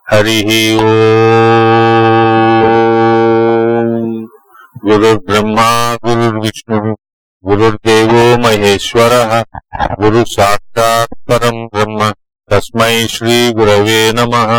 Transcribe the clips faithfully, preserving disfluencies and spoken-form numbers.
హరి ఓం. గురుర్బ్రహ్మా గురుర్విష్ణు గురుర్దేవో మహేశ్వరః గురు సాక్షాత్ పరం బ్రహ్మ తస్మై శ్రీ గురవే నమః.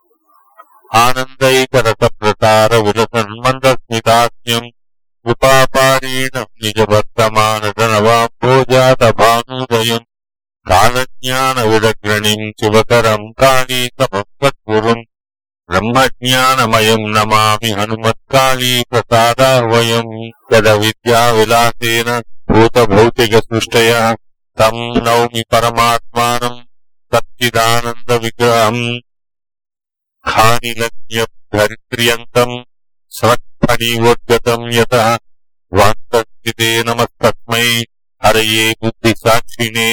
ఆనందైకరత ప్రతార విలసన్మందస్మితాస్యం కృపాపారీణం నిజ వర్తమానదనవాంభోజాత భానుదయం కాలజ్ఞాన విదగ్రణిం శివకరం కాళీతమస్వద్గురుం బ్రహ్మజ్ఞానమయం నమామి హనుమత్కాళీ ప్రసాదాహ్వయం. యద విద్యా విలాసేన భూత భౌతిక సృష్టయ తం నౌమి పరమాత్మానం సచ్చిదానంద విగ్రహం ఖానిలజ్ఞధరిత్ర్యంతం స్వత్ఫణీవోద్గతం యతః వాస్తస్థితే నమస్తస్మై హరయే బుద్ధి సాక్షిణే.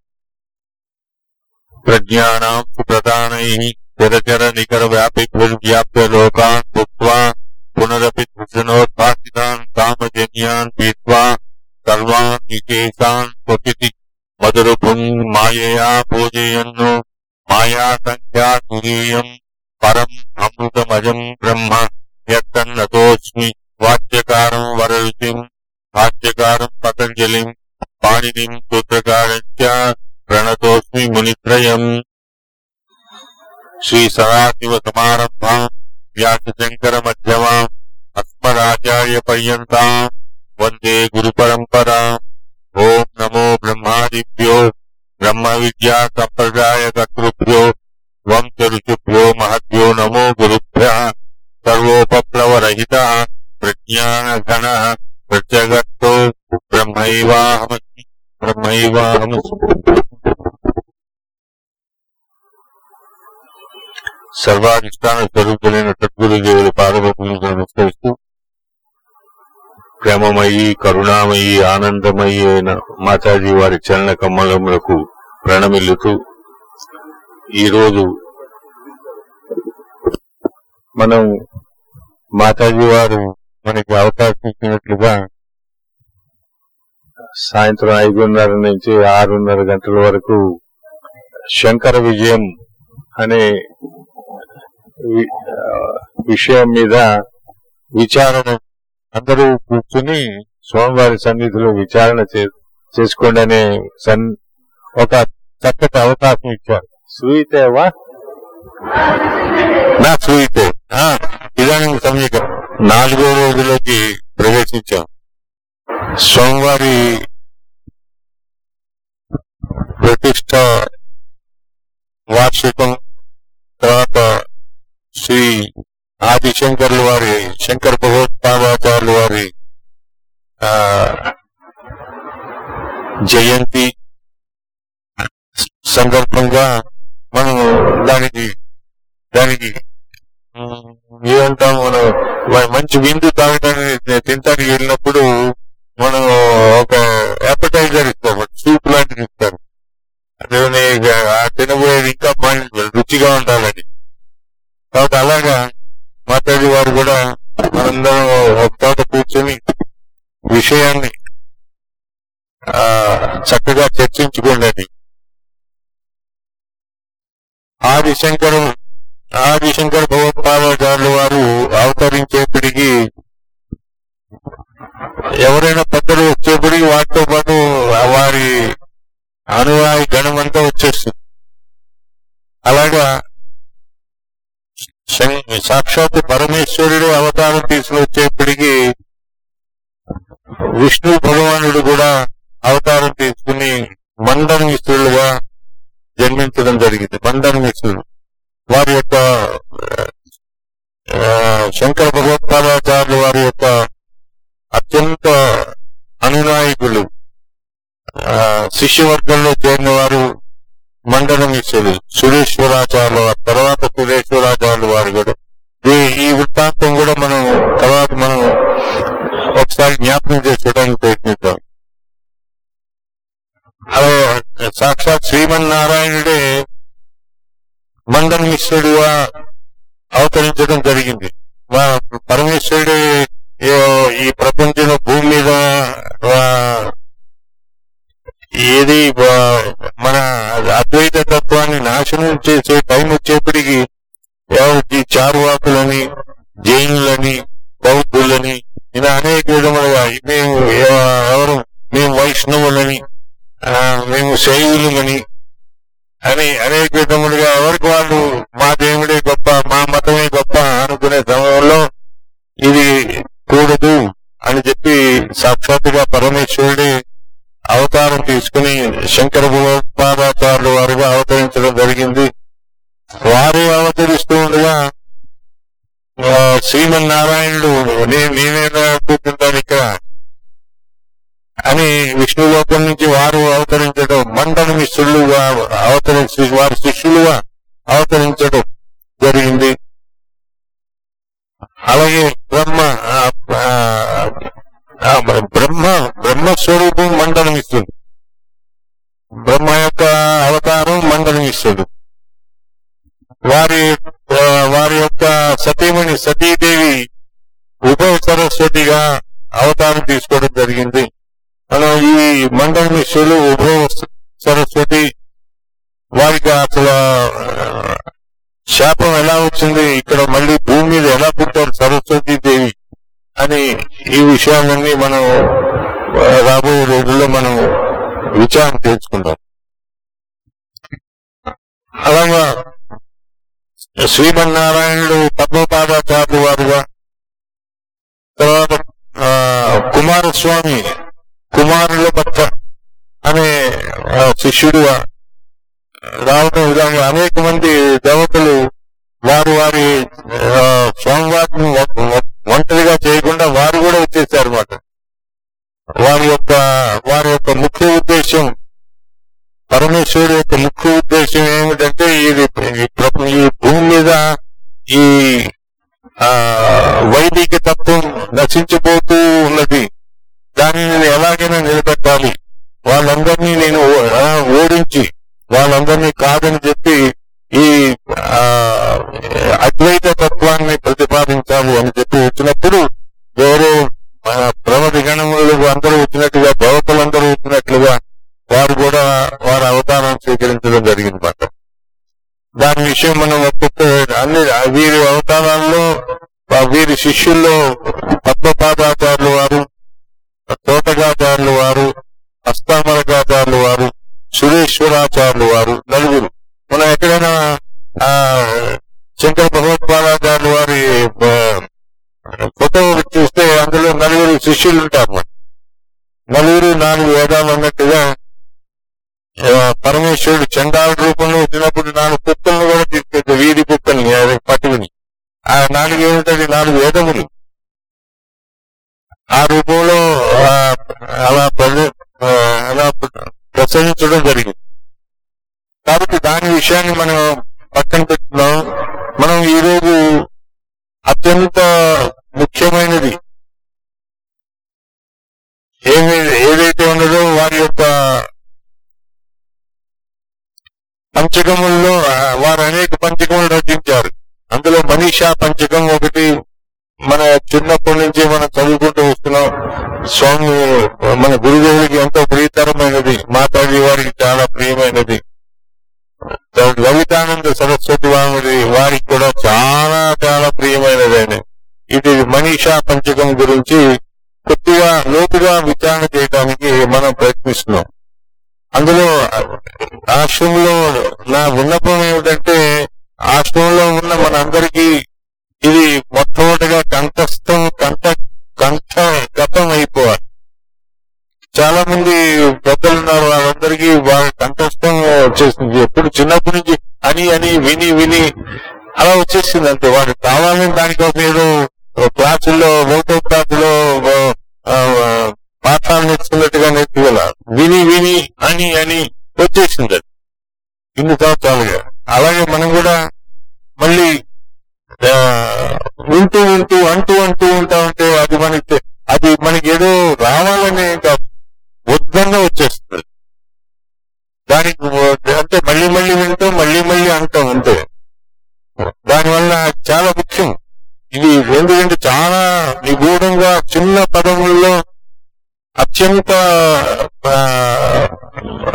ప్రజ్ఞానాం సుప్రదానైః చరచర నికర వ్యాపిర్వ్యాప్య లోకాన్ భుక్త్వా పునరపి తృష్ణోద్భాసితాన్ కామజన్యాన్ పీత్వా సర్వాన్ విశేషాన్ స్వపితి మధురభుం మాయయా పూజయన్నో మాయా సంఖ్యా తురీయం పరం అమృతమజం బ్రహ్మ యత్తన్నతోస్మి. వాక్యకారం వరరుచిం భాష్యకారం పతంజలిం పాణినిం సూత్రకారం చ ప్రణతోస్మి మునిత్రయం. శ్రీ సదాశివ సమారంభాం వ్యాసశంకర మధ్యమాం అస్మదాచార్య పర్యంతాం వందే గురు పరంపరాం. ఓం నమో బ్రహ్మాదిభ్యో బ్రహ్మ విద్యా సంప్రదాయ కర్తృభ్యో వంశ ఋషిభ్యో మహద్భ్యో నమో గురుభ్యః. సర్వోపప్లవరహితః ప్రజ్ఞానఘనః ప్రత్యగర్తో బ్రహ్మైవాహమస్మి బ్రహ్మైవాహమస్మి. సర్వాధిష్టాన స్వరూపులైన సద్గురుదేవుల పాదపద్మములకు నమస్కరిస్తూ ప్రేమమయీ కరుణామయీ ఆనందమయీ అయిన మాతాజీ వారి చలన కమ్మలములకు ప్రణమిల్లుతూ ఈరోజు మనం మాతాజీ వారు మనకి అవకాశం ఇచ్చినట్లుగా సాయంత్రం ఐదున్నర నుంచి ఆరున్నర గంటల వరకు శంకర విజయం అనే విషయం మీద విచారణ అందరూ కూర్చుని స్వామివారి సన్నిధిలో విచారణ చేసుకోండి అనే ఒక చక్కటి అవకాశం ఇచ్చారు. సూయితేవా నా సూయితే ఇదాని సమయక నాలుగో రోజులోకి ప్రవేశించాం. స్వామివారి ప్రతిష్ట వార్షికం, తర్వాత శ్రీ ఆదిశంకర్ల వారి శంకర భగవత్పాదాచార్యుల వారి ఆ జయంతి సందర్భంగా మనం దానికి దానికి ఏమంటాం, మనం మంచి విందు తాగడానికి తినడానికి వెళ్ళినప్పుడు మనం ఒక అపెటైజర్ ఇస్తాం, సూప్ లాంటిది ఇస్తారు. అదే తినబోయేది ఇంకా రుచిగా ఉండాలని. కాబట్టి అలాగా మాతాజీ వారు కూడా మనందరం ఒక చోట కూర్చొని విషయాన్ని ఆ చక్కగా చర్చించుకోండి. ఆదిశంకరు ఆదిశంకర భగవత్పాదాచార్యుల వారు అవతరించేప్పటికీ ఎవరైనా పెద్దలు వచ్చేప్పటికి వాటితో పాటు వారి అనువాయి గణమంతా వచ్చేస్తుంది. అలాగా సాక్షాత్ పరమేశ్వరుడు అవతారం తీసుకుని వచ్చేప్పటికీ విష్ణు భగవానుడు కూడా అవతారం తీసుకుని మండన మిశ్రులుగా జన్మించడం జరిగింది. మండన మిశ్రులు వారి యొక్క శంకర భగవత్పాదాచార్యులు వారి యొక్క అత్యంత అనునాయకులు, శిష్యవర్గంలో చేరిన వారు మండన మిశ్రులు సురేశ్వరాచార్యుల వారు. తర్వాత సురేశ్వరాచార్యుల వారు కూడా ఈ వృత్తాంతం కూడా మనం తర్వాత మనం ఒకసారి జ్ఞాపకం చేసుకోవడానికి ప్రయత్నిద్దాం. అలా సాక్షాత్ శ్రీమన్నారాయణుడే మండన మిశ్రుడుగా అవతరించడం జరిగింది. పరమేశ్వరుడే ఈ ప్రపంచంలో భూమి మీద ఏది మన అద్వైత తత్వాన్ని నాశనం చేసే టైం వచ్చేప్పటికీ ఎవరికి చారువాకులని, జైనులని, బౌద్ధులని ఇలా అనేక విధములుగా మేము ఎవరు మేము వైష్ణవులని, మేము శైవులమని అని అనేక విధములుగా ఎవరికి వాళ్ళు మా దేవుడే గొప్ప, మా మతమే గొప్ప అనుకునే సమయంలో ఇది కూడదు అని చెప్పి సాక్షాత్తుగా పరమేశ్వరుడే అవతారం తీసుకుని శంకర భగవత్పాదాచార్యుల వారుగా అవతరించడం జరిగింది. వారే అవతరిస్తూ ఉండగా శ్రీమన్నారాయణుడు నేను నేనేలా కూర్చుంటాను ఇక్కడ అని విష్ణులోకం నుంచి వారు అవతరించడం, మండల మిశ్రులుగా అవతరించి వారి శిష్యులుగా అవతరించడం జరిగింది. అలాగే బ్రహ్మ బ్రహ్మ బ్రహ్మస్వరూపం మండల మిశ్రుడు, బ్రహ్మ యొక్క అవతారం మండల మిశ్రుడు. వారి వారి యొక్క సతీమణి సతీదేవి ఉభయ సరస్వతిగా అవతారం తీసుకోవడం జరిగింది. మనం ఈ మండల మిశ్రులు ఉభయ సరస్వతి వారికి అసలు శాపం ఎలా వచ్చింది, ఇక్కడ మళ్ళీ భూమి మీద ఎలా పుట్టారు సరస్వతీ దేవి అని ఈ విషయాలన్నీ మనం రాబోయే రోజుల్లో మనం విచారణ తెలుసుకుందాం. అలాగా శ్రీమన్నారాయణుడు పద్మపాదాచార్యులు వారుగా, తర్వాత కుమారస్వామి కుమారుల భక్త అనే శిష్యుడుగా రావడం విధంగా అనేక మంది దేవతలు వారు వారి స్వామివారిని ఒంటరిగా చేయకుండా వారు కూడా వచ్చేసారు అన్నమాట. వారి యొక్క వారి యొక్క ముఖ్య ఉద్దేశం, పరమేశ్వరుడు యొక్క ముఖ్య ఉద్దేశం ఏమిటంటే ఇది ఈ భూమి మీద ఈ వైదిక తత్వం నశించిపోతూ ఉన్నది, దాన్ని నేను ఎలాగైనా నిలబెట్టాలి, వాళ్ళందరినీ నేను ఓడించి వాళ్ళందరినీ కాదని చెప్పి ఈ అద్వైత తత్వాన్ని ప్రతిపాదించాలి అని చెప్పి వచ్చినప్పుడు వేరే ప్రమది గణములు అందరూ వచ్చినట్టుగా దేవతలందరూ వచ్చినట్లుగా వారు కూడా వారి అవతారం స్వీకరించడం జరిగిందన్నమాట. దాని విషయం మనం ఒక్కొక్క అన్ని వీరి అవతారాల్లో వీరి శిష్యుల్లో పద్మపాదాచార్యులు వారు, తోటగాచార్యులు వారు, హస్తామరకాచార్యులు వారు, సురేశ్వరాచార్యులు వారు నలుగురు. మనం ఎక్కడైనా ఆ శంకర భగవత్పాదాచార్యులు వారి ఫోటో చూస్తే అందులో నలుగురు శిష్యులు ఉంటారు. నలుగురు నాలుగు వేదాలు అన్నట్టుగా పరమేశ్వరుడు చండాల రూపంలో వచ్చినప్పుడు నాలుగు కుక్కలను కూడా తీసుకెళ్తే వీధి కుక్కల్ని పట్టుకుని ఆ నాలుగు ఏమిటది నాలుగు వేదములు ఆ రూపంలో అలా అలా ప్రసరించడం జరిగింది. కాబట్టి దాని విషయాన్ని మనం పక్కన పెట్టుకున్నాం. మనం ఈరోజు అత్యంత ముఖ్యమైనది ఏమి ఏదైతే ఉన్నదో వారి యొక్క పంచకముల్లో వారు అనేక పంచకములు రచించారు. అందులో మనీషా పంచకం ఒకటి మన చిన్నప్పటి నుంచి మనం చదువుకుంటూ వస్తున్నాం. స్వామి మన గురుదేవుడికి ఎంతో ప్రియతరమైనది, మాతాజీ వారికి చాలా ప్రియమైనది. లలితానంద సరస్వతి వారి వారికి కూడా చాలా చాలా ప్రియమైనది. ఇది మనీషా పంచకం గురించి కొద్దిగా లోతుగా విచారణ చేయడానికి మనం ప్రయత్నిస్తున్నాం. అందులో ఆశ్రమంలో నా విన్నపం ఏమిటంటే ఆశ్రమంలో ఉన్న మనందరికీ ఇది మొట్టమొదటిగా కంఠస్థం కంఠ కంఠ గతం అయిపోవాలి. చాలా మంది పెద్దలు ఉన్నారు, వాళ్ళందరికీ వాళ్ళ కంఠస్థం వచ్చేసింది. ఎప్పుడు చిన్నప్పటి నుంచి అని అని విని విని అలా వచ్చేసింది అంతే. వాడు కావాలని దానికోసం ఏదో క్లాసుల్లో ఒకటో క్లాసులో పాఠాలు నేర్చుకున్నట్టుగా నేర్చుకోవాల, విని విని అని అని వచ్చేసింది అది ఇన్ని సంవత్సరాలుగా. అలాగే మనం కూడా మళ్ళీ వింటూ వింటూ అంటూ అంటూ ఉంటా ఉంటే అది మనకి అది మనకి ఏదో రావాలని ఉద్దంగా వచ్చేస్తుంది. దానికి అంటే మళ్ళీ మళ్ళీ వింటాం, మళ్ళీ మళ్ళీ అంటాం అంతే. దానివల్ల చాలా ముఖ్యం ఇది. ఎందుకంటే చాలా నిగూఢంగా చిన్న పదముల్లో అత్యంత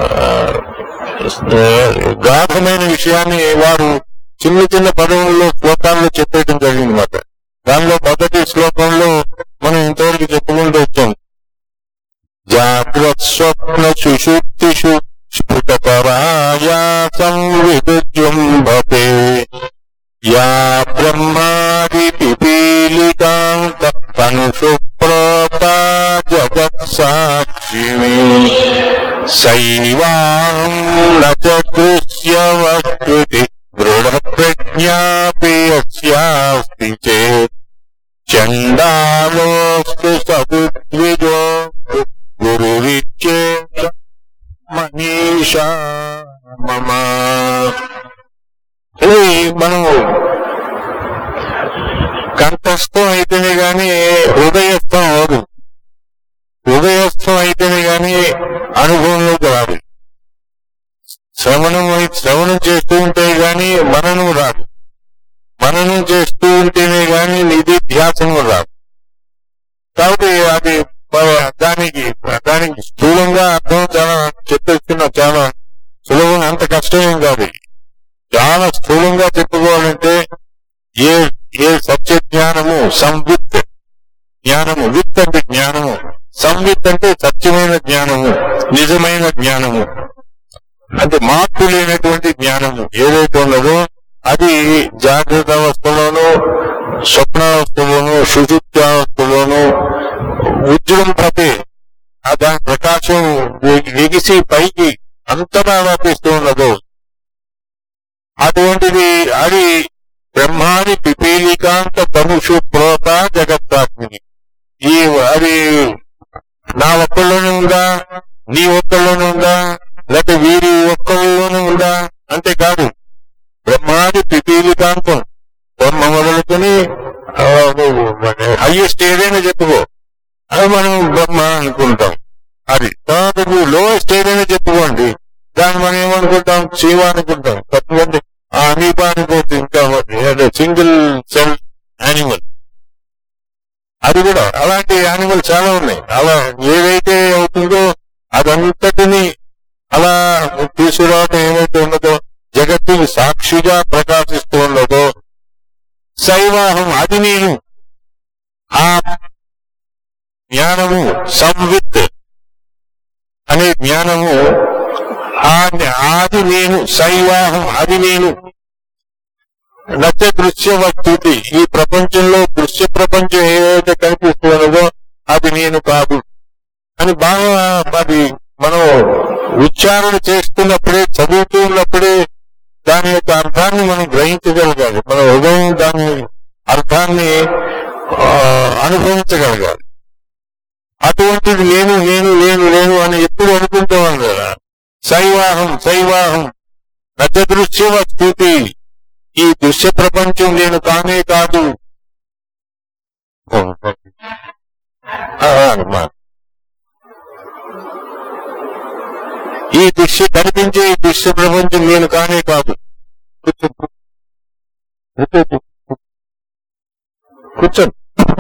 గాఢమైన విషయాన్ని వారు చిన్న చిన్న పదవుల్లో శ్లోకాల్లో చెప్పేయడం జరిగింది మాట. దానిలో మొదటి శ్లోకంలో మనం ఇంతవరకు చెప్పుకుంటూ వచ్చాం. జాగ్రత్త స్వప్న సుషుప్తిషు స్ఫుటపరాయాసం విదుజృంభతే యా బ్రహ్మాది పిపీలికాంత తనుషు ప్రోతా జగత్సాక్షిణి సైవాహం న చ దృశ్యవస్తుతి దృఢ ప్రజ్ఞాపి యస్యాస్తి చేత్ చండాలోస్తు సదుద్విజో గురురిచ్చేత మనీషా మమ. ఇది మనం కంఠస్థం అయితేనే గాని హృదయస్థం అవదు. హృదయస్థం అయితేనే గాని అనుభవంలోకి రాదు. శ్రవణం శ్రవణం చేస్తూ ఉంటే గాని మననం రాదు. మననం చేస్తూ ఉంటేనే గాని నిధి ధ్యాసనం రాదు. కాబట్టి అది దానికి దానికి స్థూలంగా అర్థం చాలా చెప్పేస్తున్న చాలా సులభం, అంత కష్టమేం కాదు. చాలా స్థూలంగా చెప్పుకోవాలంటే ఏ ఏ సత్య జ్ఞానము సంవిత్ జ్ఞానము, విత్ అంటే జ్ఞానము, సంవిత్ అంటే సత్యమైన జ్ఞానము, నిజమైన జ్ఞానము, అంటే మార్పు లేనటువంటి జ్ఞానము ఏదైతే ఉన్నదో అది జాగ్రత్త అవస్థలోనూ స్వప్నావస్థలోనూ సుషుప్త్యావస్థలోనూ ఉజ్జృంభతే దాని ప్రకాశం ఎగిసి పైకి అంతటా వ్యాపిస్తూ ఉన్నదో అటువంటిది అది బ్రహ్మాది పిపీలికాంత తనుషు ప్రోత జగత్తాత్మిని. ఈ అది నా ఒక్కళ్ళలోనే ఉందా, నీ ఒక్కళ్ళలోనే ఉందా, లేకపోతే వీరి ఒక్కళ్ళలోనే ఉందా అంతేకాదు. బ్రహ్మాది పిపీలికాంతం బ్రహ్మ మొదలుకొని హైయెస్ట్ ఏదైనా చెప్పుకో అది మనం బ్రహ్మ అనుకుంటాం. అది తర్వాత లోయెస్ట్ ఏదైనా చెప్పుకోండి దాన్ని మనం ఏమనుకుంటాం, శివ అనుకుంటాం. తప్పకుండా ఆ అమీబా అనుకోవచ్చు, ఇంకా సింగిల్ సెల్ యానిమల్. అది కూడా అలాంటి యానిమల్ చాలా ఉన్నాయి. అలా ఏదైతే అవుతుందో అదంతటిని అలా తీసుకురావటం ఏమైతే ఉన్నదో జగత్తుని సాక్షిగా ప్రకాశిస్తూ ఉన్నదో శైవాహం అది నేను. ఆ జ్ఞానము సంవిత్ అనే జ్ఞానము ఆది నేను, శైవాహం అది నేను. నచ్చ దృశ్య వస్తుతి ఈ ప్రపంచంలో దృశ్య ప్రపంచం ఏదైతే కనిపిస్తున్నదో అది నేను కాదు అని బాగా అది మనం ఉచ్చారణ చేస్తున్నప్పుడే చదువుతూ ఉన్నప్పుడే దాని యొక్క అర్థాన్ని మనం గ్రహించగలగాలి. మన హృదయం దాని అర్థాన్ని అనుభవించగలగాలి. అటువంటిది నేను నేను నేను నేను అని ఎప్పుడు అనుకుంటాం కదా. శైవాహం శైవాహం నచ్చ దృశ్య వస్తుతి ఈ దృశ్య ప్రపంచం నేను కానే కాదు. ఈ దృశ్య కనిపించే ఈ దృశ్య ప్రపంచం నేను కానే కాదు. కూర్చోండి.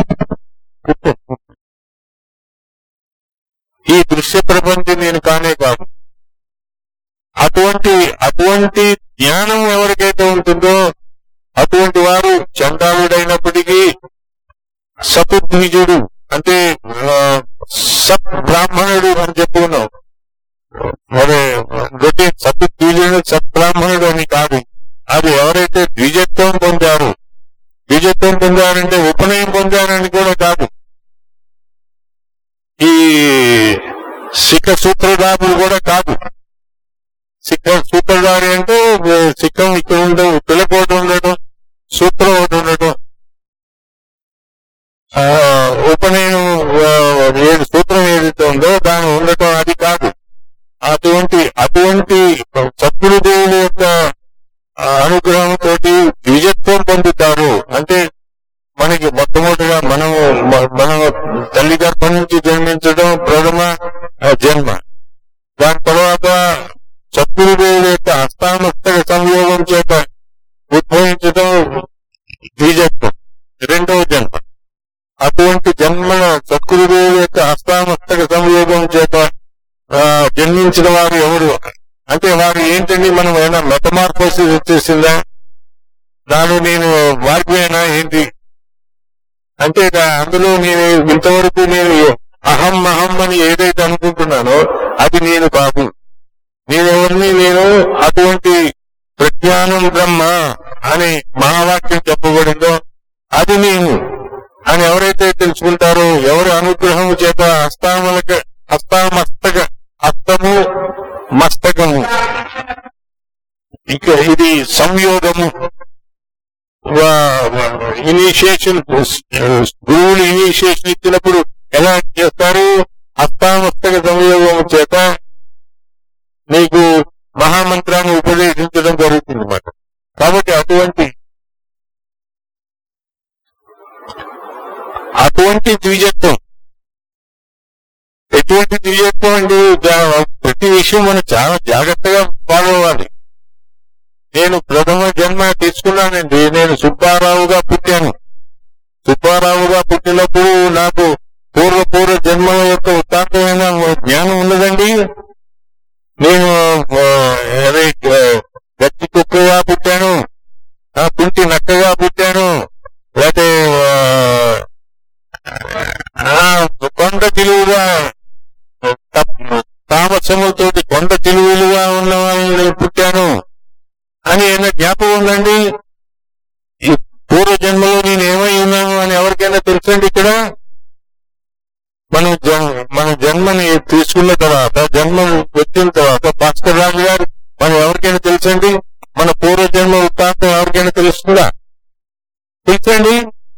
ఈ దృశ్య ప్రపంచం నేను కానే కాదు. అటువంటి అటువంటి జ్ఞానం ఎవరికైతే ఉంటుందో అటువంటి వారు చండాలుడైనప్పటికీ సతుద్విజుడు అంటే సత్ బ్రాహ్మణుడు అని చెప్పుకున్నాం. మరి గొట్టి సతుద్విజుడు సత్బ్రాహ్మణుడు అని కాదు. అది ఎవరైతే ద్విజత్వం పొందారు, ద్విజత్వం పొందారంటే ఉపనయం పొందారని కూడా కాదు. ఈ శిఖ సూత్రధారులు కూడా కాదు. శిఖ సూత్రధారి అంటే శిఖం ఇక్కడ ఉండడం, పిలకోటి ఉండటం, సూత్రం ఒకటి ఉండటం, ఉపనయనం ఏడు సూత్రం ఏదైతే ఉందో దాని ఉండటం అది కాదు. అటువంటి అటువంటి సద్గురుదేవుల యొక్క అనుగ్రహంతో ద్విజత్వం పొందుతారు. అంటే మనకి మొట్టమొదటిగా మనం మన తల్లి గర్భం నుంచి జన్మించడం ప్రథమ జన్మ. దాని తర్వాత సద్గురుదేవుల యొక్క హస్తామస్తక సంయోగం చేత ఉద్భవించడం ద్విజత్వం రెండవ జన్మ. అటువంటి జన్మల సద్గురుదేవుల యొక్క హస్తామస్తక సంయోగం చేత జన్మించిన వారు ఎవరు అంటే వారు ఏంటండి, మనం ఏమైనా మెటమార్ఫోసిస్ వచ్చేసిందా, దాన్ని నేను వారిపోయినా ఏంటి అంటే అందులో నేను ఇంతవరకు నేను అహం అహం అని ఏదైతే అనుకుంటున్నానో అది నేను కాదు. నేనెవరిని నేను అటువంటి ప్రజ్ఞానం బ్రహ్మ అని మహావాక్యం చెప్పబడిందో అది నేను అని ఎవరైతే తెలుసుకుంటారో, ఎవరి అనుగ్రహం చేత హస్తామలక హస్తామస్తక హస్తము మస్తకము ఇక ఇది సంయోగము ఇనిషియేషన్ గురువులు ఇనిషియేషన్ ఇచ్చినప్పుడు ఎలా చేస్తారు? హస్తామస్తక సంయోగము చేత నీకు మహామంత్రాన్ని ఉపదేశించడం జరుగుతుంది అన్నమాట. కాబట్టి అటువంటి అటువంటి ద్విజత్వం ఎటువంటి ద్విజత్వం అండి? ప్రతి విషయం మనం చాలా జాగ్రత్తగా ఫాలో అవ్వాలి. నేను ప్రథమ జన్మ తీసుకున్నానండి. నేను సుబ్బారావుగా పుట్టాను. సుబ్బారావుగా పుట్టినప్పుడు నాకు పూర్వ పూర్వ జన్మల యొక్క ఉత్తాంతమైన జ్ఞానం ఉన్నదండి. నేను అదే గట్టి కుక్కగా పుట్టాను, కుంటి నక్కగా పుట్టాను, లేకపోతే కొండ తెలుగుగా తామసములతో కొండ తెలుగులుగా ఉన్న వాళ్ళని పుట్టాను అని ఏమైనా జ్ఞాపకం ఉందండి? ఈ పూర్వజన్మలో నేను ఏమై ఉన్నాను అని ఎవరికైనా తెలుసండి? ఇక్కడ మనం మన జన్మని తీసుకున్న తర్వాత, జన్మ వచ్చిన తర్వాత భాస్కర్ రాజు గారు మనం ఎవరికైనా తెలుసండి? మన పూర్వజన్మ వృత్తాంతం ఎవరికైనా తెలుస్తుందా? తెలుసండి?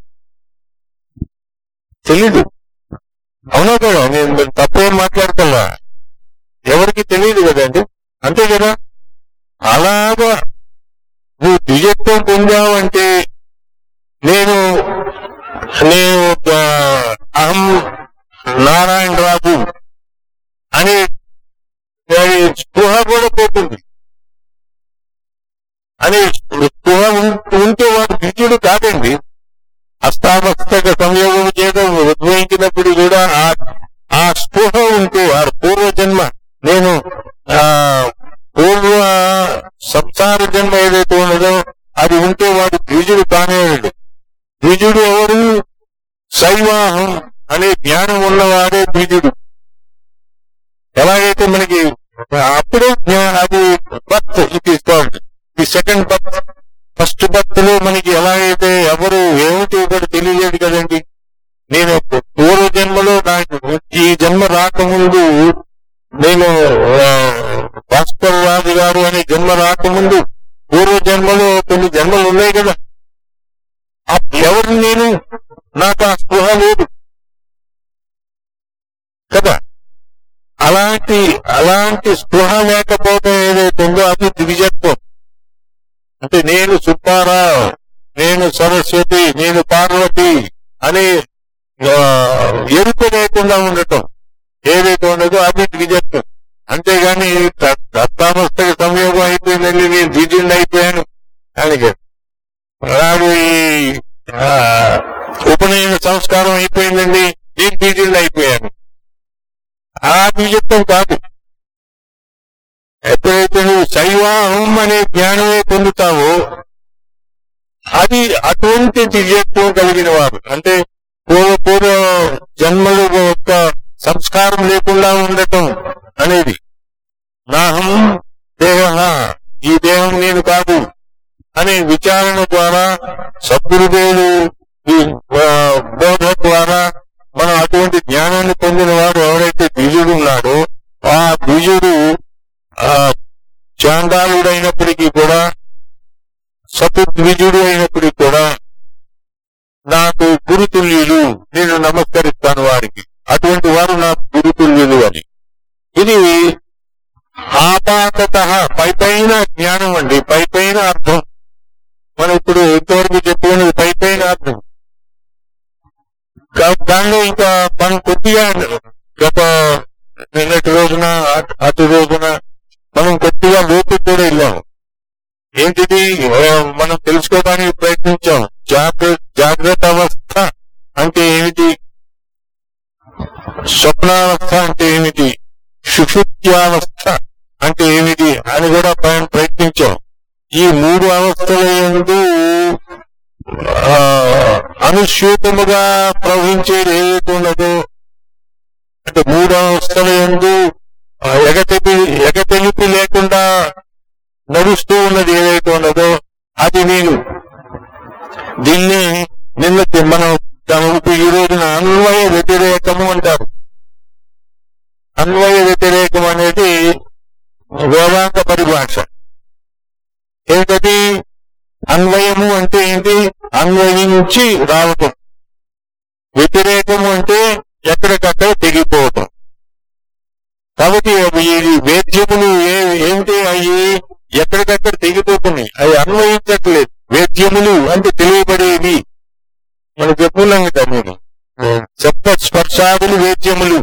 తెలీదు. అవునా కదా? నేను తప్పేం మాట్లాడుతున్నా, ఎవరికి తెలియదు కదండి. అంతే కదా? అలాగా నువ్వు ద్విజత్వం పొందావంటే నేను నేను అహం నారాయణరాజు అనే స్పృహ కూడా పోతుంది. అనే స్పృహ ఉంటే వాడు ద్విజుడు కాదండి. హస్తామస్తక సంయోగం చేయడం ఉద్భవించినప్పుడు కూడా ఆ స్పృహ ఉంటూ ఆ పూర్వజన్మ నేను ఆ పూర్వ సంసార జన్మ ఏదైతే ఉన్నదో అది ఉంటే వాడు ద్విజుడు కానేవాడు. ద్విజుడు ఎవరు? శైవాహం అనే జ్ఞానం ఉన్నవాడే ద్విజుడు. ఎలాగైతే మనకి అప్పుడే అది birth it is called the second birth. First birth లో మనకి ఎలాగైతే ఎవరు ఏమిటి ఒకటి తెలియలేదు కదండి. నేను పూర్వ జన్మలో నాకు ఈ జన్మ రాకముందు నేను భాస్కర్ రాజు గారు అనే జన్మ రాకముందు పూర్వ జన్మలో కొన్ని జన్మలు ఉన్నాయి కదా. ఎవరు నేను? నాకు ఆ స్పృహ లేదు కదా. అలాంటి అలాంటి స్పృహ లేకపోతే ఏదైతే ఉందో అది ద్విజత్వం. అంటే నేను సుబ్బారావు, నేను సరస్వతి, నేను పార్వతి అనే ఎరుక లేకుండా ఉండటం ఏదైతే ఉండదో అది ద్విజత్వం. అంతేగాని దత్తామస్తక సంయోగం అయిపోయిందండి, నేను ద్విజుడిని అయిపోయాను అని అలాగే ఈ ఉపనయన సంస్కారం అయిపోయిందండి, నేను ద్విజుడిని అయిపోయాను. ఆ ద్విజత్వం కాదు. ఎప్పుడైతే నువ్వు శైవాహం అనే జ్ఞానమే పొందుతావో అది అటువంటి దివ్యత్వం కలిగిన వారు. అంటే పూర్వ పూర్వ జన్మలు యొక్క సంస్కారం లేకుండా ఉండటం అనేది. నాహం దేహ, ఈ దేహం నేను కాదు అనే విచారణ ద్వారా సద్గురుదేవుడు ఈ బోధ ద్వారా మనం అటువంటి జ్ఞానాన్ని పొందిన వాడు ఎవరైతే ద్విజుడు ఉన్నాడో ఆ ద్విజుడు ఆ చాండాలుడైనప్పటికీ కూడా, సతుద్విజుడు అయినప్పటికీ కూడా నాకు గురుతుల్యులు, నేను నమస్కరిస్తాను వారికి. అటువంటి వారు నాకు గురుతుల్యులు అని. ఇది ఆపాతత పై పైన జ్ఞానం అండి, పై పైన అర్థం. మనం ఇప్పుడు ఇంతవరకు చెప్పుకున్నది పై పైన అర్థం. దానిలో ఇంకా మనం కొద్దిగా గత నిన్నటి రోజున అటు రోజున మనం కొద్దిగా లోతు కూడా వెళ్ళాము. ఏంటిది మనం తెలుసుకోవడానికి ప్రయత్నించాం. జాగ్రత్త జాగ్రత్త అవస్థ అంటే ఏమిటి, స్వప్నావస్థ అంటే ఏమిటి, సుషుప్త్యావస్థ అంటే ఏమిటి అని కూడా ప్రయత్నించాం. ఈ మూడు అవస్థల యందు అనుస్యూతముగా ప్రవహించేది ఏదైతే ఉన్నదో అంటే మూడవస్థల యందు ఎగతెపి ఎగతెలిపి లేకుండా నడుస్తూ ఉన్నది ఏదైతే ఉన్నదో అది నేను. దీన్ని నిన్న మనం ఈ రోజున అన్వయ వ్యతిరేకము అంటారు. అన్వయ వ్యతిరేకం అనేది వేదాంత పరిభాష. ఏంటది? అన్వయము అంటే ఏంటి? అన్వయించి రావటం. వ్యతిరేకము అంటే ఎక్కడికక్కడ తెగిపోవటం. కాబట్టి ఈ వేద్యములు ఏమిటి? అవి ఎక్కడికక్కడ తెగిపోతున్నాయి, అవి అన్వయించట్లేదు. వేద్యములు అంటే తెలియబడేవి మనం చెప్పుకున్నాం కదా. నేను శబ్ద స్పర్శాదులు వేద్యములు.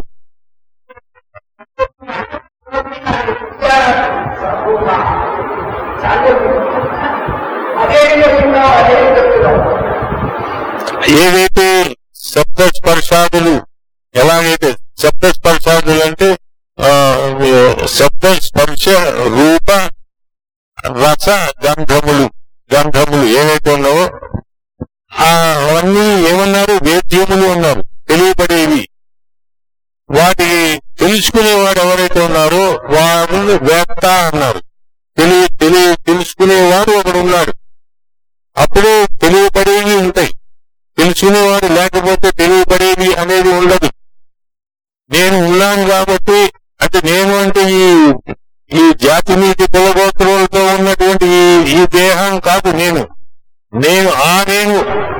ఏవైతే శబ్ద స్పర్శాదులు, ఎలాగైతే శబ్ద స్పర్శాదులు అంటే శబ్ద స్పర్శ రూప రస గంధములు గంధములు ఏవైతే ఉన్నావో అవన్నీ ఏమన్నారు? వేద్యములు అన్నారు, తెలియబడేవి. వాటి తెలుసుకునేవాడు ఎవరైతే ఉన్నారో వారిని వేత్త అన్నారు. తెలియ తెలియ తెలుసుకునేవాడు ఒకడు ఉన్నాడు, అప్పుడే తెలియబడేవి ఉంటాయి. తెలుసుకునేవాడు లేకపోతే తెలియబడేవి అనేది ఉండదు. నేను ఉన్నాను కాబట్టి, అంటే నేను అంటే ఈ ఈ జాతి నీతి కులగోత్రులతో ఉన్నటువంటి ఈ దేహం కాదు నేను. నేను ఆ నేను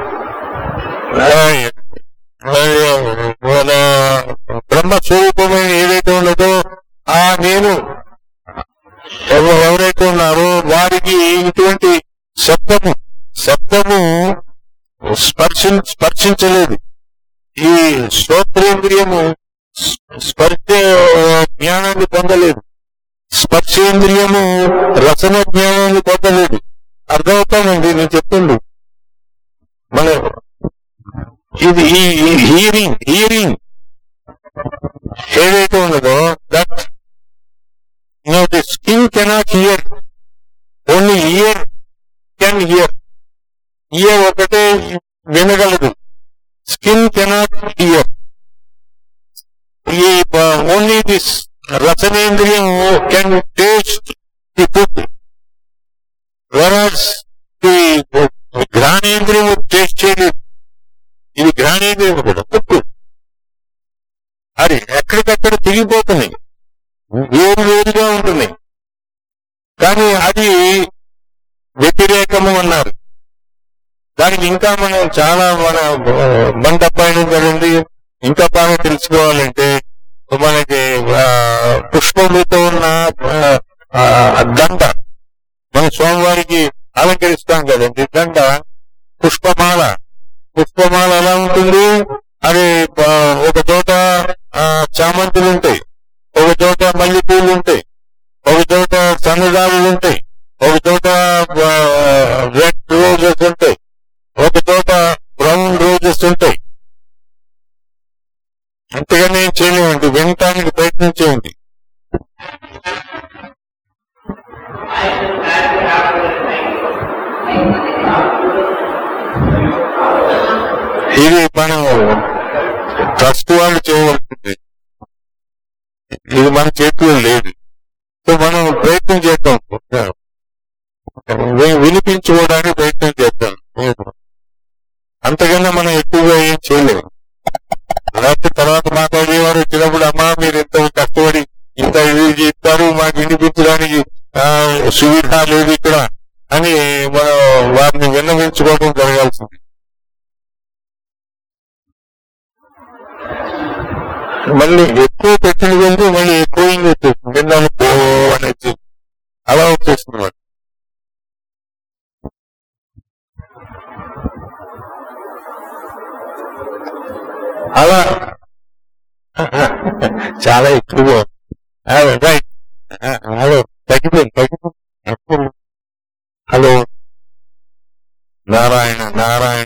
బ్రహ్మస్వరూపమైన ఏదైతే ఉన్నదో ఆ నేను ఎవరైతే ఉన్నారో వారికి ఇటువంటి శబ్దము శబ్దము స్పర్శ స్పర్శించలేదు. ఈ శ్రోత్రేంద్రియము స్పర్శ జ్ఞానాన్ని పొందలేదు. స్పర్శేంద్రియము రసన జ్ఞానాన్ని పొందలేదు. అర్థమవుతానండి నేను చెప్తుంది. మన ఇది ఈ హియరింగ్ హియరింగ్ ఏదైతే ఉన్నదో that you know the skin cannot hear, only ear can hear. Ear ఒకటే వినగలదు, స్కిన్ కెనాట్ హియర్. ఈ ఓన్లీ దిస్ రసనేంద్రియం can taste the food, whereas the ఘ్రాణేంద్రియం టేస్ట్ చేయలేదు. ఇది ఘ్రాణేంద్రియం కూడా ఉప్పు. అది ఎక్కడికక్కడ తిరిగిపోతున్నాయి, వేరు వేరుగా ఉంటున్నాయి. కానీ అది వ్యతిరేకము అన్నారు. దానికి ఇంకా మనం చాలా మన మన డబ్బాయి కదండి. ఇంకా బాగా తెలుసుకోవాలంటే మనకి పుష్పములతో ఉన్న దండ మన స్వామివారికి అలంకరిస్తాం కదండి. దండ పుష్పమాల. పుష్పమాల ఎలా ఉంటుంది? అది ఒక చోట చామంతులు ఉంటాయి, ఒక చోట మల్లెపూలు ఉంటాయి, ఒక చోట సన్నదారులు ఉంటాయి, ఒక చోట రెడ్ రోజెస్ ఉంటాయి, ఒక చోట బ్రౌన్ రోజెస్ ఉంటాయి. అంతేగాని ఏం చేయలేమండి, వినటానికి ప్రయత్నించేయండి. ఇది మనం ట్రస్ట్ వాళ్ళు చేయవలసింది, ఇది మన చేతిలో లేదు. సో మనం ప్రయత్నం చేద్దాం, వినిపించుకోవడానికి ప్రయత్నం చేద్దాం. అంతకన్నా మనం ఎక్కువగా ఏం చేయలేము. అలాంటి తర్వాత మాట్లాడేవారు వచ్చినప్పుడు, అమ్మా మీరు ఇంత కష్టపడి ఇంత ఇది చెప్తారు, మాకు వినిపించడానికి సువిధ లేదు ఇక్కడ అని మనం వారిని విన్నవించుకోవడం జరగాల్సింది. మళ్ళీ ఎక్కువ పెట్టిన కొంచెం మళ్ళీ ఎక్కువ వచ్చేస్తుంది, విన్నాను పో అనేది అలా వచ్చేస్తుంది. మరి అలా చాలా ఎక్కువ రైట్. హలో తగ్గిపోయింది తగ్గిపోయింది హలో నారాయణ నారాయణ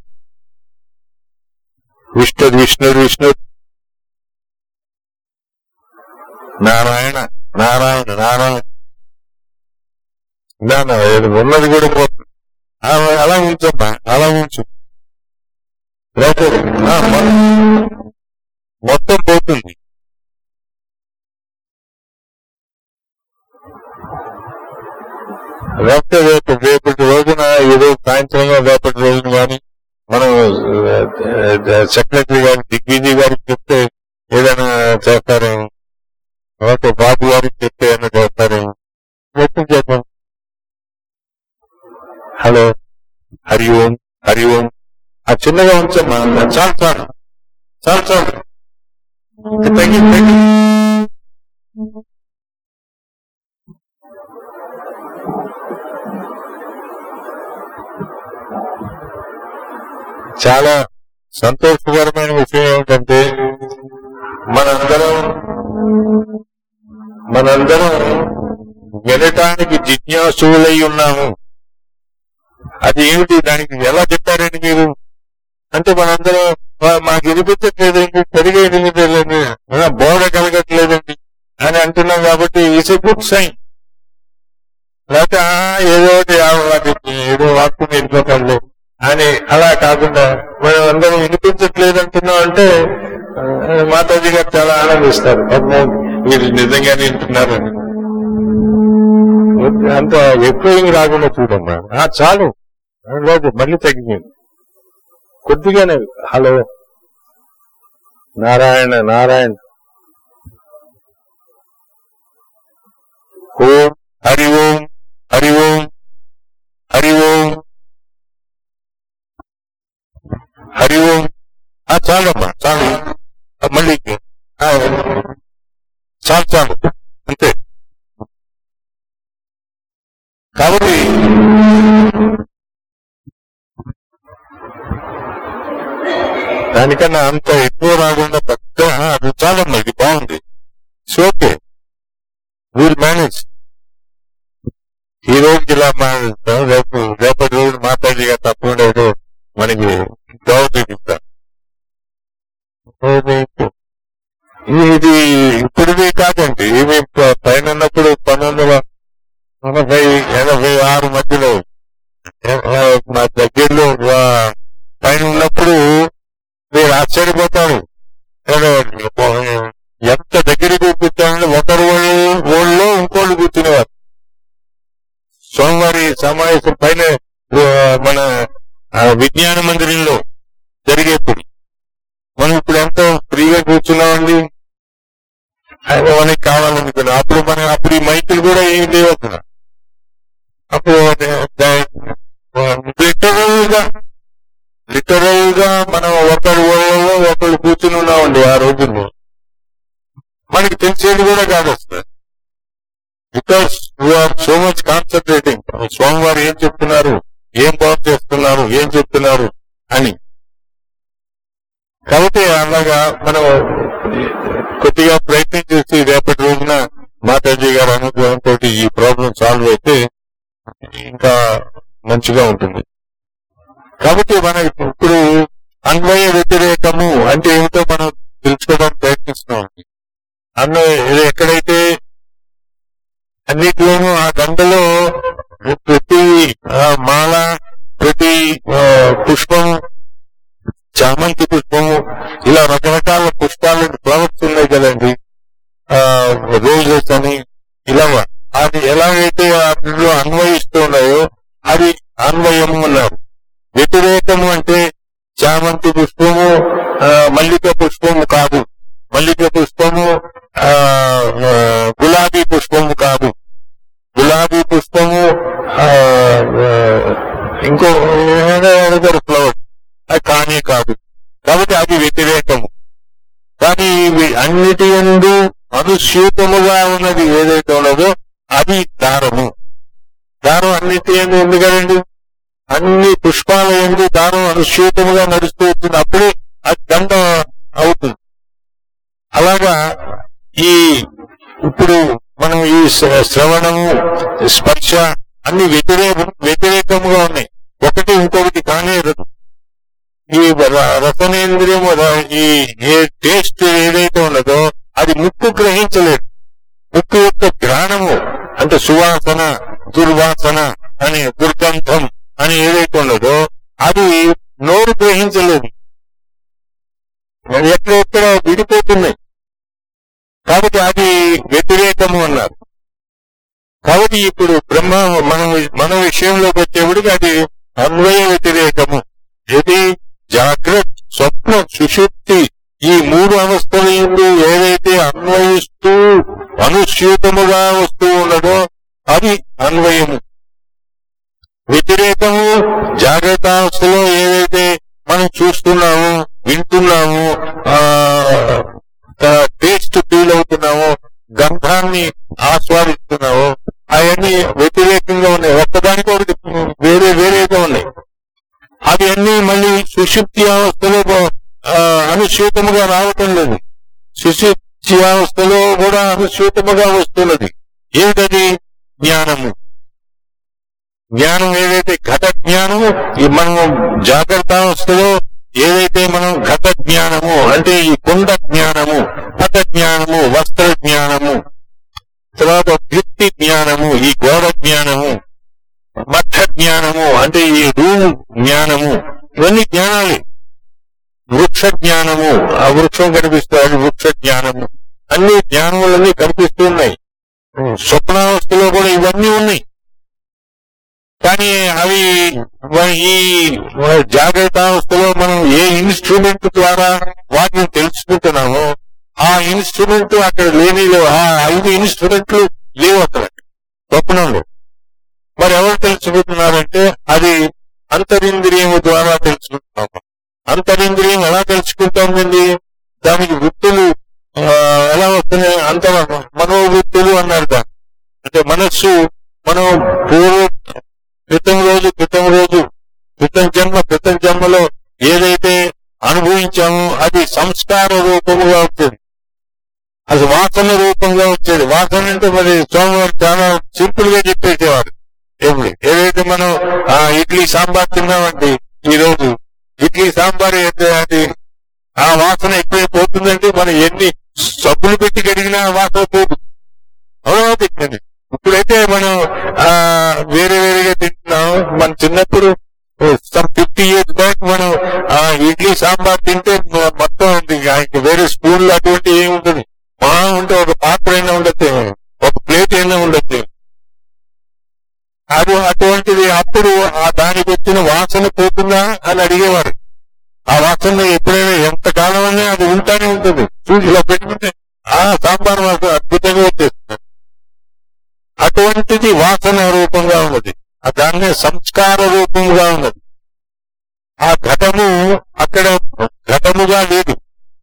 విష్ణు విష్ణు విష్ణు నారాయణ నారాయణ నారాయణ ఉన్నది కూడా పోతుంది. అలా ఉంచమ్మా, అలా ఉంచు. మొత్తం పోతుంది. లేకపోతే రేపు రేపటి రోజున ఏదో సాయంత్రంగా రేపటి రోజున కానీ మనం సెక్రటరీ గారికి దిగ్విజయ్ గారికి చెప్తే ఏదైనా చేస్తారేమో, లేకపోతే బాబు గారికి చెప్తే ఏమైనా చేస్తారేమో. మొత్తం చేద్దాం. హలో, హరి ఓం, హరి ఓం. ఆ చిన్నగా ఉంచమ్మా. చాలు చాలు చాలు చాలు తగ్గి తగ్గి. చాలా సంతోషకరమైన విషయం ఏమిటంటే మనందరం మనందరం వినటానికి జిజ్ఞాసులై ఉన్నాము. అది ఏమిటి, దానికి ఎలా చెప్పారండి మీరు అంటే మనందరం మాకు వినిపించట్లేదండి, సరిగా వినిపించలేదండి, బోధ కలగట్లేదండి అని అంటున్నాం. కాబట్టి ఇట్స్ ఎ గుడ్ సైన్. లేకపోతే ఏదో ఏదో వాక్కు వెళ్ళిపోతాడు అని అలా కాకుండా మనం అందరం వినిపించట్లేదు అంటున్నాం అంటే మాతాజీ గారు చాలా ఆనందిస్తారు. మీరు నిజంగానే వింటున్నారని. అంత ఎక్కువ రాకుండా చూడమ్మా. చాలు రోజు మళ్ళీ తగ్గిపోయింది కొద్దిగానే. హలో, నారాయణ నారాయణ. ఓం, హరి ఓం, హరి ఓం, హరి ఓం, హరి ఓం. చాలమ్మా, చాలు. మళ్ళీ చాలు చాలు అంతే. కాబట్టి దానికన్నా అంత ఎక్కువ రాకుండా పెద్ద అది చాలమ్మా, ఇది బాగుంది, ఇట్స్ ఓకే, విల్ మేనేజ్. ఈ రోజు ఇలా మేనేజ్, రేపు రేపటి రోజు మాతాజీ గారు తప్పకుండా ఏదో మనకి గౌరవ చూపిస్తారు. ఇది ఇప్పుడుది కాదండి, ఇవి పైన ఉన్నప్పుడు పంతొమ్మిది వందల ఎనభై ఎనభై ఆరు మధ్యలో మా దగ్గరలో పైన ఉన్నప్పుడు మీరు ఆశ్చర్యపోతారు. ఎంత దగ్గరికి కూర్చోండి, ఒకరు ఓళ్ళలో ఇంకోళ్ళు కూర్చునేవారు. సోమవారి సమావేశం పైన మన విజ్ఞాన మందిరంలో జరిగేప్పుడు మనం ఇప్పుడు ఎంతో ఫ్రీగా కూర్చున్నామండి. ఆయన మనకి కావాలనుకున్నాం. అప్పుడు మన అప్పుడు ఈ మైకులు కూడా ఏం లేవు. అప్పుడు లిటరల్ గా లిటరల్ గా మనం ఒకరి ఊళ్ళలో ఒకళ్ళు కూర్చుని ఉన్నామండి. ఆ రోజుల్లో మనకి తెలిసేది కూడా కాదు వస్తుంది. Because we are so much concentrating. స్వామివారు ఏం చెప్తున్నారు, ఏం బాగు చేస్తున్నారు, ఏం చెప్తున్నారు అని. కాబట్టి అలాగా మనం కొద్దిగా ప్రయత్నం చేసి రేపటి రోజున మాతాజీ గారి అనుగ్రహంతో ఈ ప్రాబ్లం సాల్వ్ అయితే ఇంకా మంచిగా ఉంటుంది. కాబట్టి మనం ఇప్పుడు అన్వయ వ్యతిరేకము అంటే ఏమిటో మనం తెలుసుకోవడానికి ప్రయత్నిస్తున్నాం. అన్వయ ఎక్కడైతే అన్నిటిలోనూ ఆ దండలో ప్రతి మాల, ప్రతి పుష్పము, చామంతి పుష్పము, ఇలా రకరకాల పుష్పాలు ఫ్లవర్స్ ఉన్నాయి కదండి, రోజెస్ అని ఇలా. అది ఎలాగైతే అందులో అన్వయిస్తూ ఉన్నాయో అది అన్వయము అన్నారు. వ్యతిరేకము అంటే చామంతి పుష్పము మల్లిక పుష్పము కాదు, మల్లిక పుష్పము గులాబీ పుష్పము కాదు, గులాబీ పుష్పము ఇంకో ఫ్లవర్ అది కానే కాదు. కాబట్టి అది వ్యతిరేకము. కానీ అన్నిటి యందు అనుస్యూతముగా ఉన్నది ఏదైతే ఉన్నదో అది దారము. దారం అన్నిటి యందు ఉంది కదండి, అన్ని పుష్పాల యందు దారం అనుస్యూతముగా నడుస్తూ ఉంటుంది. అప్పుడే అది దండం అవుతుంది. అలాగా ఈ ఇప్పుడు మనం ఈ శ్రవణము, స్పర్శ అన్ని వ్యతిరేక వ్యతిరేకముగా ఉన్నాయి. ఒకటి ఇంకొకటి కానే రదు. ఈ రసనేంద్రియం, ఈ ఏ టేస్ట్ ఏదైతే ఉన్నదో అది ముక్కు గ్రహించలేదు. ముక్కు యొక్క ఘ్రాణము అంటే సువాసన, దుర్వాసన అని, దుర్గంధం అని ఏదైతే ఉన్నదో అది నోరు గ్రహించలేదు. ఇప్పుడు బ్రహ్మ మన మన విషయంలోకి వచ్చేప్పటికి అది అన్వయ వ్యతిరేకము. ఇది జాగ్రత్త, స్వప్న, సుషుప్తి ఈ మూడు అవస్థల యందు ఏదైతే అన్వయిస్తూ అనుస్యూతముగా వస్తూ ఉన్నదో అది అన్వయము. వ్యతిరేకము జాగ్రత్త అవస్థలో ఏదైతే మనం చూస్తున్నామో, వింటున్నామో, టేస్ట్ ఫీల్ అవుతున్నామో, గంధాన్ని ఆస్వాదిస్తున్నామో అవన్నీ వ్యతిరేకంగా ఉన్నాయి. ఒక్కదానికి ఒకటి వేరే వేరేగా ఉన్నాయి. అవి అన్ని మళ్ళీ సుషుప్తి అవస్థలో అనుస్యూతముగా రావటం లేదు. సుషుప్తి అవస్థలో కూడా అనుస్యూతముగా వస్తున్నది. ఏదది? జ్ఞానము. జ్ఞానం ఏదైతే ఘట జ్ఞానము, మనం జాగ్రత్త అవస్థలో ఏదైతే మనం ఘట జ్ఞానము అంటే ఈ కుండ జ్ఞానము, పట జ్ఞానము, వస్త్ర జ్ఞానము, తర్వాత వ్యక్తి జ్ఞానము, ఈ గోడ జ్ఞానము, మఠ జ్ఞానము అంటే ఈ రూమ్ జ్ఞానము, ఇవన్నీ జ్ఞానాలే. వృక్ష జ్ఞానము, ఆ వృక్షం కనిపిస్తుంది, వృక్ష జ్ఞానము, అన్ని జ్ఞానములన్నీ కనిపిస్తూ ఉన్నాయి. స్వప్నావస్థలో కూడా ఇవన్నీ ఉన్నాయి. కానీ అవి ఈ జాగ్రత్త అవస్థలో మనం ఏ ఇన్స్ట్రుమెంట్ ద్వారా వాటిని తెలుసుకుంటున్నామో ఆ ఇన్స్ట్రుమెంట్ అక్కడ లేని లేవు. ఆ ఐదు ఇన్స్ట్రుమెంట్లు లేవు అక్కడ స్వప్నంలో. మరి ఎవరు తెలుసుకుంటున్నారంటే అది అంతరింద్రియము ద్వారా తెలుసుకుంటున్నాము. అంతరింద్రియం ఎలా తెలుసుకుంటామండి? దానికి వృత్తులు ఎలా వస్తున్నాయి? అంత మనోవృత్తులు అన్నారు దాన్ని. అంటే మనస్సు మనం పూర్వ క్రితం రోజు క్రితం రోజు క్రితం జన్మ క్రితం జన్మలో ఏదైతే అనుభవించామో అది సంస్కార రూపముగా వచ్చేది. అది వాసన రూపంగా వచ్చేది. వాసన అంటే మరి సోమవారం చాలా సింపుల్ గా చెప్పేసేవారు. ఎప్పుడు ఏదైతే మనం ఆ ఇడ్లీ సాంబార్ తిన్నామంటే ఈ రోజు ఇడ్లీ సాంబార్ అయితే అది ఆ వాసన ఎక్కువ పోతుందంటే మనం ఎన్ని సబ్బులు పెట్టి కడిగినా వాసన పోదు. అవునవుతుంది. ఇప్పుడైతే మనం ఆ వేరే వేరేగా తింటున్నాం. మన చిన్నప్పుడు సమ్ ఫిఫ్టీ ఇయర్స్ బ్యాక్ మనం ఆ ఇడ్లీ సాంబార్ తింటే మొత్తం వేరే స్పూన్లు అటువంటి ఏమి ఉంటుంది. మా ఉంటే ఒక పాత్ర అయినా ఉండొచ్చు, ఒక ప్లేట్ అయినా ఉండొచ్చు. అది అటువంటిది అప్పుడు ఆ దానికి వచ్చిన వాసన పోతుందా అని అడిగేవారు. ఆ వాసన ఎప్పుడైనా ఎంత కాలం అనే అది ఉంటానే ఉంటుంది. చూసి ఇలా పెట్టుకుంటే ఆ సాంబార్ వాసన అద్భుతంగా వచ్చేస్తుంది. అటువంటిది వాసన రూపంగా ఉన్నది. దాన్నే సంస్కార రూపంగా ఉన్నది. ఆ ఘటము అక్కడ ఘటముగా లేదు.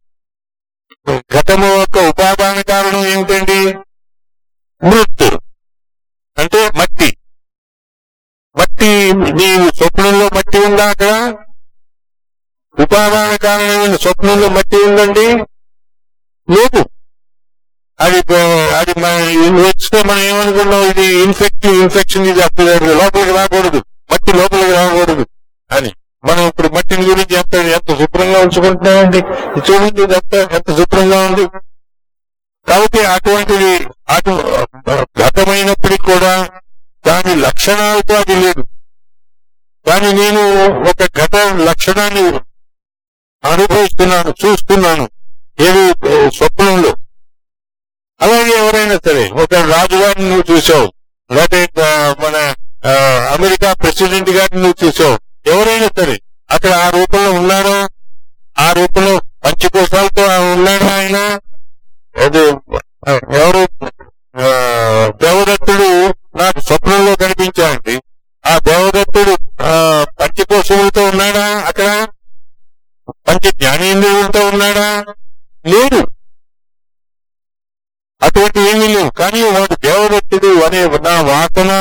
ఘటము యొక్క ఉపాదాన కారణం ఏమిటండి? మృత్తు అంటే మట్టి. మట్టి నీవు స్వప్నంలో మట్టి ఉందా? అక్కడ ఉపాదాన కారణమైన స్వప్నంలో మట్టి ఉందండి? లేదు. అది అది వస్తే మనం ఏమనుకున్నాం, ఇది ఇన్ఫెక్టివ్ ఇన్ఫెక్షన్, ఇది అప్పుడు లోపలికి రాకూడదు, మట్టి లోపలికి రాకూడదు అని. మనం ఇప్పుడు మట్టిని గురించి ఎంత ఎంత శుభ్రంగా ఉంచుకుంటున్నామండి. చూడండి ఎంత ఎంత శుభ్రంగా ఉంది. కాబట్టి అటువంటిది అటు ఘటమైనప్పటికీ కూడా దాని లక్షణాలతో అది లేదు. కానీ నేను ఒక ఘట లక్షణాన్ని అనుభవిస్తున్నాను, చూస్తున్నాను ఏది స్వప్నంలో. అలాగే ఎవరైనా సరే ఒక రాజుగారిని నువ్వు చూసావు, లేకపోతే మన అమెరికా ప్రెసిడెంట్ గారిని నువ్వు చూసావు, ఎవరైనా సరే అక్కడ ఆ రూపంలో ఉన్నారా? ఆ రూపంలో పంచకోశాలతో ఉన్నాడా ఆయన? అది ఎవరు? దేవదత్తుడు నాకు స్వప్నంలో కనిపించాడండి. ఆ దేవదత్తుడు పంచకోశములతో ఉన్నాడా? అక్కడ పంచ జ్ఞానేంద్రియులతో ఉన్నాడా? లేడు. అటువంటి ఏమీ లేవు. కానీ వాడు దేవదత్తుడు అనే నా వాసన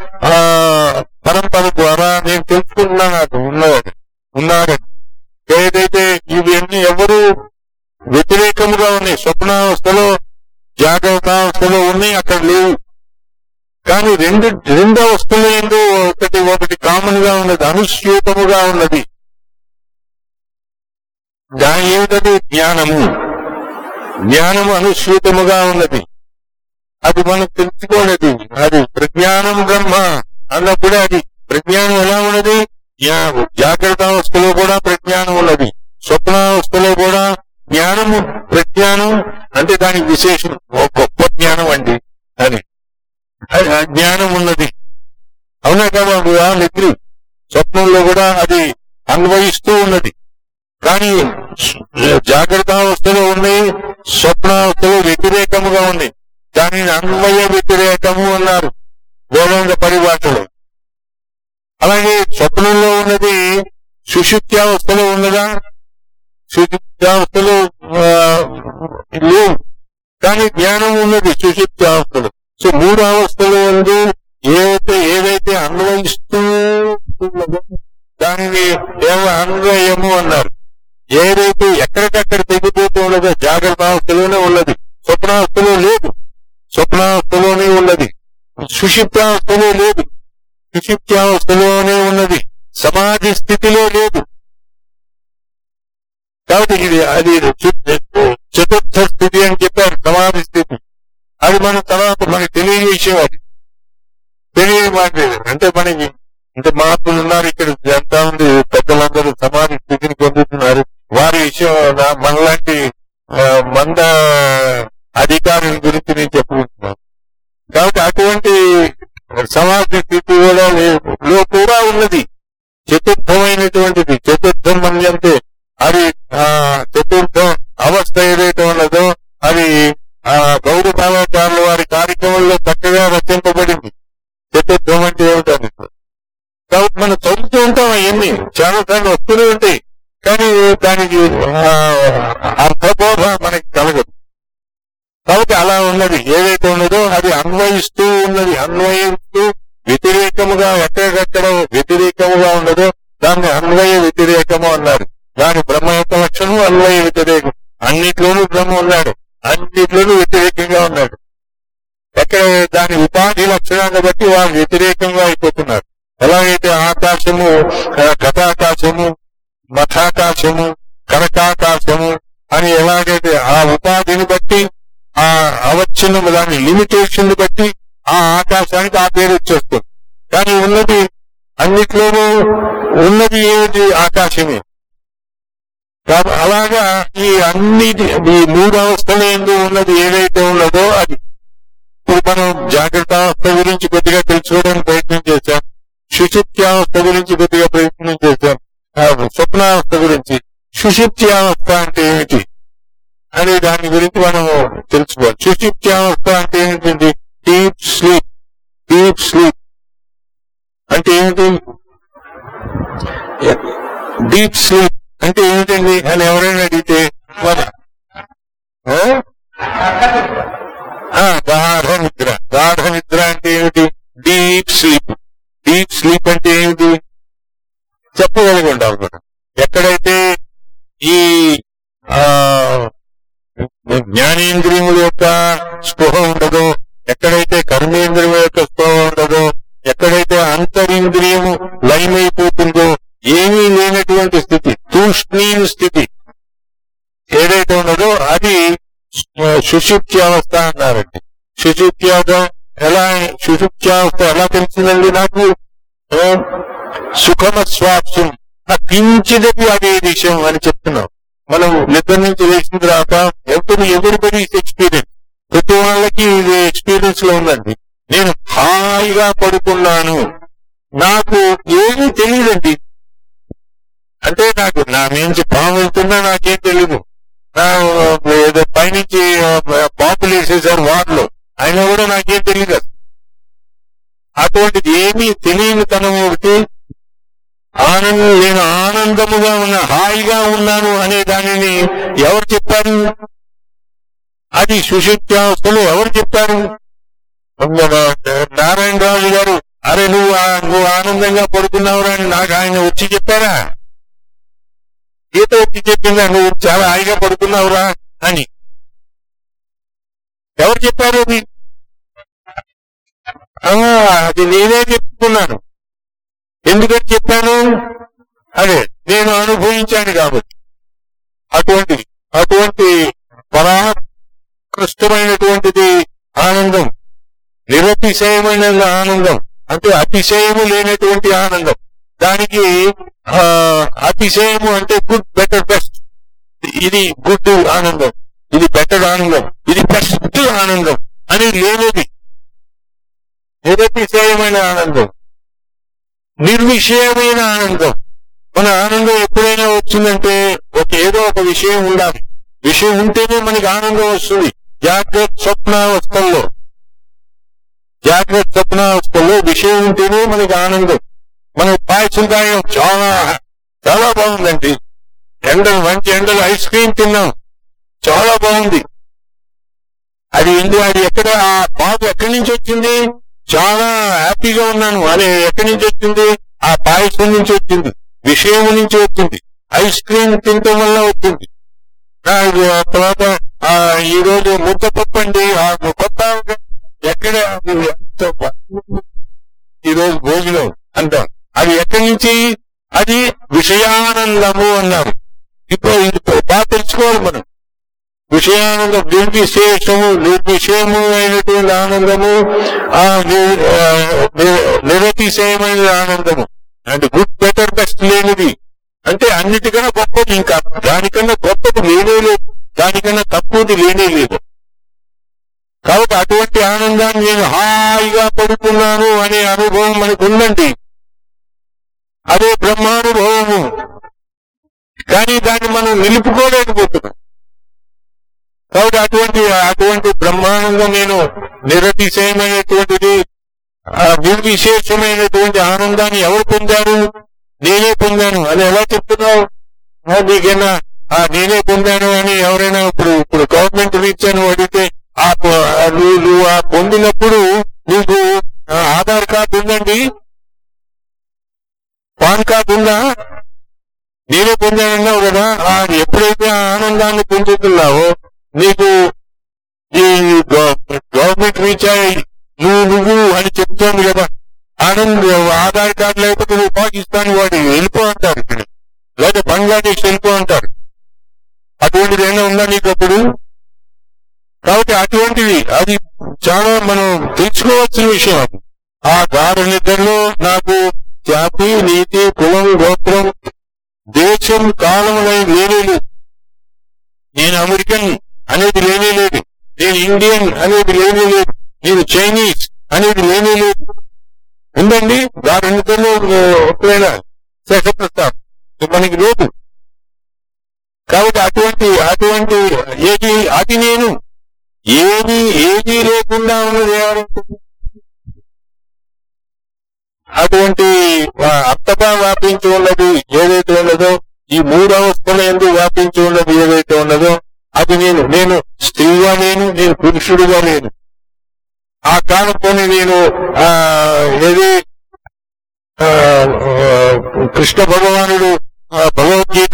పరంపర ద్వారా నేను తెలుసుకున్నా నాకు ఉన్నాడు ఉన్నాడని. ఏదైతే ఇవన్నీ ఎవరు వ్యతిరేకముగా ఉన్నాయి, స్వప్నావస్థలో జాగ్రత్తావస్థలో ఉన్నాయి, అక్కడ లేవు. కానీ రెండు రెండు అవస్థలు ఏందో ఒకటి ఒకటి కామన్ గా ఉన్నది, అనుస్యూతముగా ఉన్నది. దాని ఏమిటది? జ్ఞానము. జ్ఞానము అనుస్యూతముగా ఉన్నది. అది మనం తెలుసుకోలేదు. అది ప్రజ్ఞానం బ్రహ్మ అన్నప్పుడే అది ప్రజ్ఞానం ఎలా ఉన్నది? జాగ్రత్త అవస్థలో కూడా ప్రజ్ఞానం ఉన్నది, స్వప్నావస్థలో కూడా జ్ఞానము. ప్రజ్ఞానం అంటే దానికి విశేషం, గొప్ప జ్ఞానం అండి అని జ్ఞానం కూడా అది అన్వయిస్తూ ఉన్నది. కానీ జాగ్రత్త అవస్థలో ఉన్నాయి, స్వప్నావస్థలో వ్యతిరేకముగా ఉంది. దానిని అన్వయ వ్యతిరేకము అన్నారు వేదాంత పరిభాషలో. అలాగే స్వప్నంలో ఉన్నది సుషుప్త్యావస్థలో ఉన్నదా? సుషుప్త్యావస్థలో లేవు, కానీ జ్ఞానం ఉన్నది సుషుప్త్యావస్థలో. సో మూడు అవస్థలు ఉంది. ఏవైతే ఏదైతే అన్వయిస్తూ దానిని దేవ అన్వయము అన్నారు. ఏదైతే ఎక్కడికక్కడ తెగిపోతూ ఉన్నదో జాగ్రత్త అవస్థలోనే ఉన్నది, స్వప్నావస్థలో లేదు. స్వప్నావస్థలోనే ఉన్నది, సుషుప్తావస్థలో లేదు. సుషుప్తావస్థలోనే ఉన్నది, సమాధి స్థితిలో లేదు. కాబట్టి ఇది అది చతుర్థ స్థితి అని చెప్పారు, సమాధి స్థితి. అది మన తర్వాత మనకి తెలియజేసేవాడు, తెలియమాటలేదు. అంటే మనకి ఇంత మహాత్ములు ఉన్నారు ఇక్కడ, ఎంత మంది పెద్దలందరూ సమాధి స్థితిని పొందుతున్నారు. వారి విషయం మనలాంటి మంద అధికారుల గురించి నేను చెప్పుకుంటున్నాను. కాబట్టి అటువంటి సమాధి స్థితి కూడా లో కూడా ఉన్నది, చతుర్థమైనటువంటిది. చతుర్థం అంటే అది ఆ చతుర్థ అవస్థ ఏదైతే ఉన్నదో అది ఆ గౌడ భావాచార్యుల వారి కార్యక్రమంలో చక్కగా రచింపబడింది. చతుర్థం అంటే ఏమిటని. కాబట్టి మనం చదువుతూ ఉంటాం, అవన్నీ చాలా సార్లు వస్తూనే ఉంటాయి, కానీ దానికి అర్థబోధ మనకి కలగదు. కాబట్టి అలా ఉన్నది ఏదైతే ఉన్నదో అది అన్వయిస్తూ ఉన్నది. అన్వయిస్తూ వ్యతిరేకముగా ఎక్కడెక్కడ వ్యతిరేకముగా ఉన్నదో దాన్ని అన్వయ వ్యతిరేకము అన్నారు. దాని బ్రహ్మ యొక్క లక్షణం అన్వయ వ్యతిరేకం. అన్నిట్లోనూ బ్రహ్మ ఉన్నాడు, అన్నిట్లోనూ వ్యతిరేకంగా ఉన్నాడు. ఎక్కడ దాని ఉపాధి లక్షణాన్ని బట్టి వారు వ్యతిరేకంగా అయిపోతున్నారు. ఎలాగైతే ఆకాశము ఘటాకాశము, మఠాకాశము, కనకాకాశము అని ఎలాగైతే ఆ ఉపాధిని బట్టి ఆ అవచ్ఛిన్నము దాని లిమిటేషన్ బట్టి ఆ ఆకాశానికి ఆ పేరు వచ్చేస్తుంది. కానీ ఉన్నది అన్నిట్లోనూ ఉన్నది ఏమిటి? ఆకాశమే. అలాగా ఈ అన్నిటి ఈ మూడు అవస్థల ఎందు ఉన్నది ఏదైతే ఉన్నదో అది. ఇప్పుడు మనం జాగ్రత్త అవస్థ గురించి కొద్దిగా తెలుసుకోవడానికి ప్రయత్నం చేశాం, సుషుప్త్యావస్థ గురించి కొద్దిగా ప్రయత్నం చేశాం, స్వప్నావస్థ గురించి. సుషుప్త్యావస్థ అంటే ఏమిటి అనే దాని గురించి మనం తెలుసుకోవాలి. సుషుప్త్యావస్థ అంటే ఏంటండి? Deep sleep. డీప్ స్లీప్ అంటే ఏమిటి? డీప్ స్లీప్ అంటే ఏమిటండి అని ఎవరైనా అడిగితే గాఢ నిద్ర. గాఢ నిద్ర అంటే ఏమిటి? Deep sleep. డీప్ స్లీప్ అంటే ఏమిటి చెప్పగలుగుంటాం మనం. ఎక్కడైతే ఈ ఆ జ్ఞానేంద్రియముల యొక్క స్పృహ ఉండదో, ఎక్కడైతే కర్మేంద్రియం యొక్క స్పృహ ఉండదో, ఎక్కడైతే అంతరింద్రియము లయమైపోతుందో, ఏమీ లేనటువంటి స్థితి, తూష్ణీయ స్థితి ఏదైతే ఉన్నదో అది సుషుప్త్యావస్థ అన్నారండి. సుషుప్త్యావస్థ ఎలా సుషుప్త్యావస్థ ఎలా తెలిసిందండి నాకు? సుఖమ స్వాప్సం కించిదపి అదే విషయం అని చెప్తున్నాం. మనం నిద్ర నుంచి వేసిన తర్వాత ఎవరి ఎవరిబడి ఎక్స్పీరియన్స్, ప్రతి వాళ్ళకి ఇది ఎక్స్పీరియన్స్ లో ఉందండి. నేను హాయిగా పడుకున్నాను, నాకు ఏమీ తెలియదండి. అంటే నాకు నా నుంచి పాము వెళ్తున్నా నాకేం తెలియదు. నా ఏదో పైనుంచి బాంబులు వేసేసారు వార్లో, అయినా కూడా నాకేం తెలియదు. అటువంటిది ఏమీ తెలియని తనం ఒకటి. ఆనందం, నేను ఆనందముగా ఉన్నా, హాయిగా ఉన్నాను అనే దానిని ఎవరు చెప్పారు? అది సుషుప్త్యావస్థలో ఎవరు చెప్పారు? నారాయణరాజు గారు, అరే నువ్వు నువ్వు ఆనందంగా పడుకున్నావురా అని నాకు ఆయన వచ్చి చెప్పారా? గీత వచ్చి చెప్పిందా నువ్వు చాలా హాయిగా పడుకున్నావురా అని? ఎవరు చెప్పారు అది? అది నేనే చెప్పుకున్నాను. ఎందుకని చెప్పాను? అదే నేను అనుభవించాను కాబట్టి. అటువంటిది అటువంటి పరాకృష్టమైనటువంటిది ఆనందం, నిరతిశయమైన ఆనందం, అంటే అతిశయము లేనటువంటి ఆనందం. దానికి ఆ అతిశయము అంటే గుడ్, బెటర్, బెస్ట్. ఇది గుడ్ ఆనందం, ఇది బెటర్ ఆనందం, ఇది బెస్ట్ ఆనందం అని లేనిది నిరతిశయమైన ఆనందం, నిర్విషయమైన ఆనందం. వచ్చిందంటే ఒక ఏదో ఒక విషయం ఉండాలి. విషయం ఉంటేనే మనకి ఆనందం వస్తుంది. జాగ్రత్త స్వప్నావస్థల్లో జాగ్రత్త స్వప్నావస్థల్లో విషయం ఉంటేనే మనకి ఆనందం. మనం పాయసం తాగాం, చాలా చాలా బాగుందండి. ఎండలు మంచి ఎండలు ఐస్ క్రీమ్ తిన్నాం, చాలా బాగుంది. అది ఎందు అది ఎక్కడ ఆ పాలు ఎక్కడి నుంచి వచ్చింది? చాలా హ్యాపీగా ఉన్నాను అని ఎక్కడి నుంచి వచ్చింది? ఆ పాయసం నుంచి వచ్చింది, విషయం నుంచి వచ్చింది, ఐస్ క్రీమ్ తినటం వల్ల వచ్చింది. తర్వాత ఆ ఈ రోజు ముద్దపప్పు అండి, ఆ కొత్త ఎక్కడ ఈ రోజు భోజనం అంటాం, అది ఎక్కడి నుంచి? అది విషయానందము అన్నారు. ఇప్పుడు బాగా తెలుసుకోవాలి మనం. విషయానందం నిర్విశేషము నిర్విషయము అయినటువంటి ఆనందము, ఆ నిరతిశయమైన ఆనందము అంటే గుడ్ బెటర్ బెస్ట్ లేనిది, అంటే అన్నిటికన్నా గొప్పది, ఇంకా దానికన్నా గొప్పది లేనే లేదు, దానికన్నా తక్కువది లేనే లేదు. కాబట్టి అటువంటి ఆనందాన్ని నేను హాయిగా పడుకున్నాను అనే అనుభవం మనకు ఉందండి. అదే బ్రహ్మానుభవము. కానీ దాన్ని మనం నిలుపుకోలేకపోతున్నాం. కాబట్టి అటువంటి అటువంటి బ్రహ్మానందం నేను నిరతిశయమైనటువంటిది, నిర్విశేషమైనటువంటి ఆనందాన్ని ఎవరు పొందారు? నేనే పొందాను అని ఎలా చెప్తున్నావు? నీకైనా నేనే పొందాను అని ఎవరైనా ఇప్పుడు ఇప్పుడు గవర్నమెంట్ రీత్యాను అడిగితే ఆ నువ్వు ఆ పొందినప్పుడు నీకు ఆధార్ కార్డు ఉందండి, పాన్ కార్డు ఉందా? నేనే పొందానన్నావు కదా. ఆ ఎప్పుడైతే ఆ ఆనందాన్ని పొందుతున్నావో నీకు ఈ గవర్నమెంట్ రీత్యా నువ్వు నువ్వు అని చెప్తోంది కదా. ఆనంద్ ఆధార్ కార్డు లేకపోతే నువ్వు పాకిస్తాన్ వాడు వెళ్ళిపో అంటారు, ఇక్కడ లేదా బంగ్లాదేశ్ వెళ్ళిపో అంటారు. అటువంటిది ఏమైనా ఉందా నీకు అప్పుడు? కాబట్టి అటువంటివి అది చాలా మనం తెలుసుకోవాల్సిన విషయం. ఆ గాఢ నిద్రలో నాకు జాతి నీతి కులం గోత్రం దేశం కాలం అనేది లేనే లేదు. నేను అమెరికన్ అనేది లేనే లేదు, నేను ఇండియన్ అనేది లేనే లేదు, నేను చైనీస్ అనేది లేనే లేదు. ఉందండి గాఢ నిద్రలో ఎప్పుడైనా శేషప్రసాద్ మనకి లేదు. కాబట్టి అటువంటి అటువంటి ఏది అది నేను ఏది ఏది లేకుండా ఉన్నది ఏమనుకుంటుంది? అటువంటి అంతగా వ్యాపించి ఉన్నది ఏదైతే ఉన్నదో, ఈ మూడు అవస్థల ఎందుకు వ్యాపించి ఉన్నది ఏదైతే ఉన్నదో అది నేను. నేను స్త్రీగా లేను, నేను పురుషుడుగా లేను. ఆ కాలంలోనే నేను ఆ ఏది కృష్ణ భగవానుడు భగవద్గీత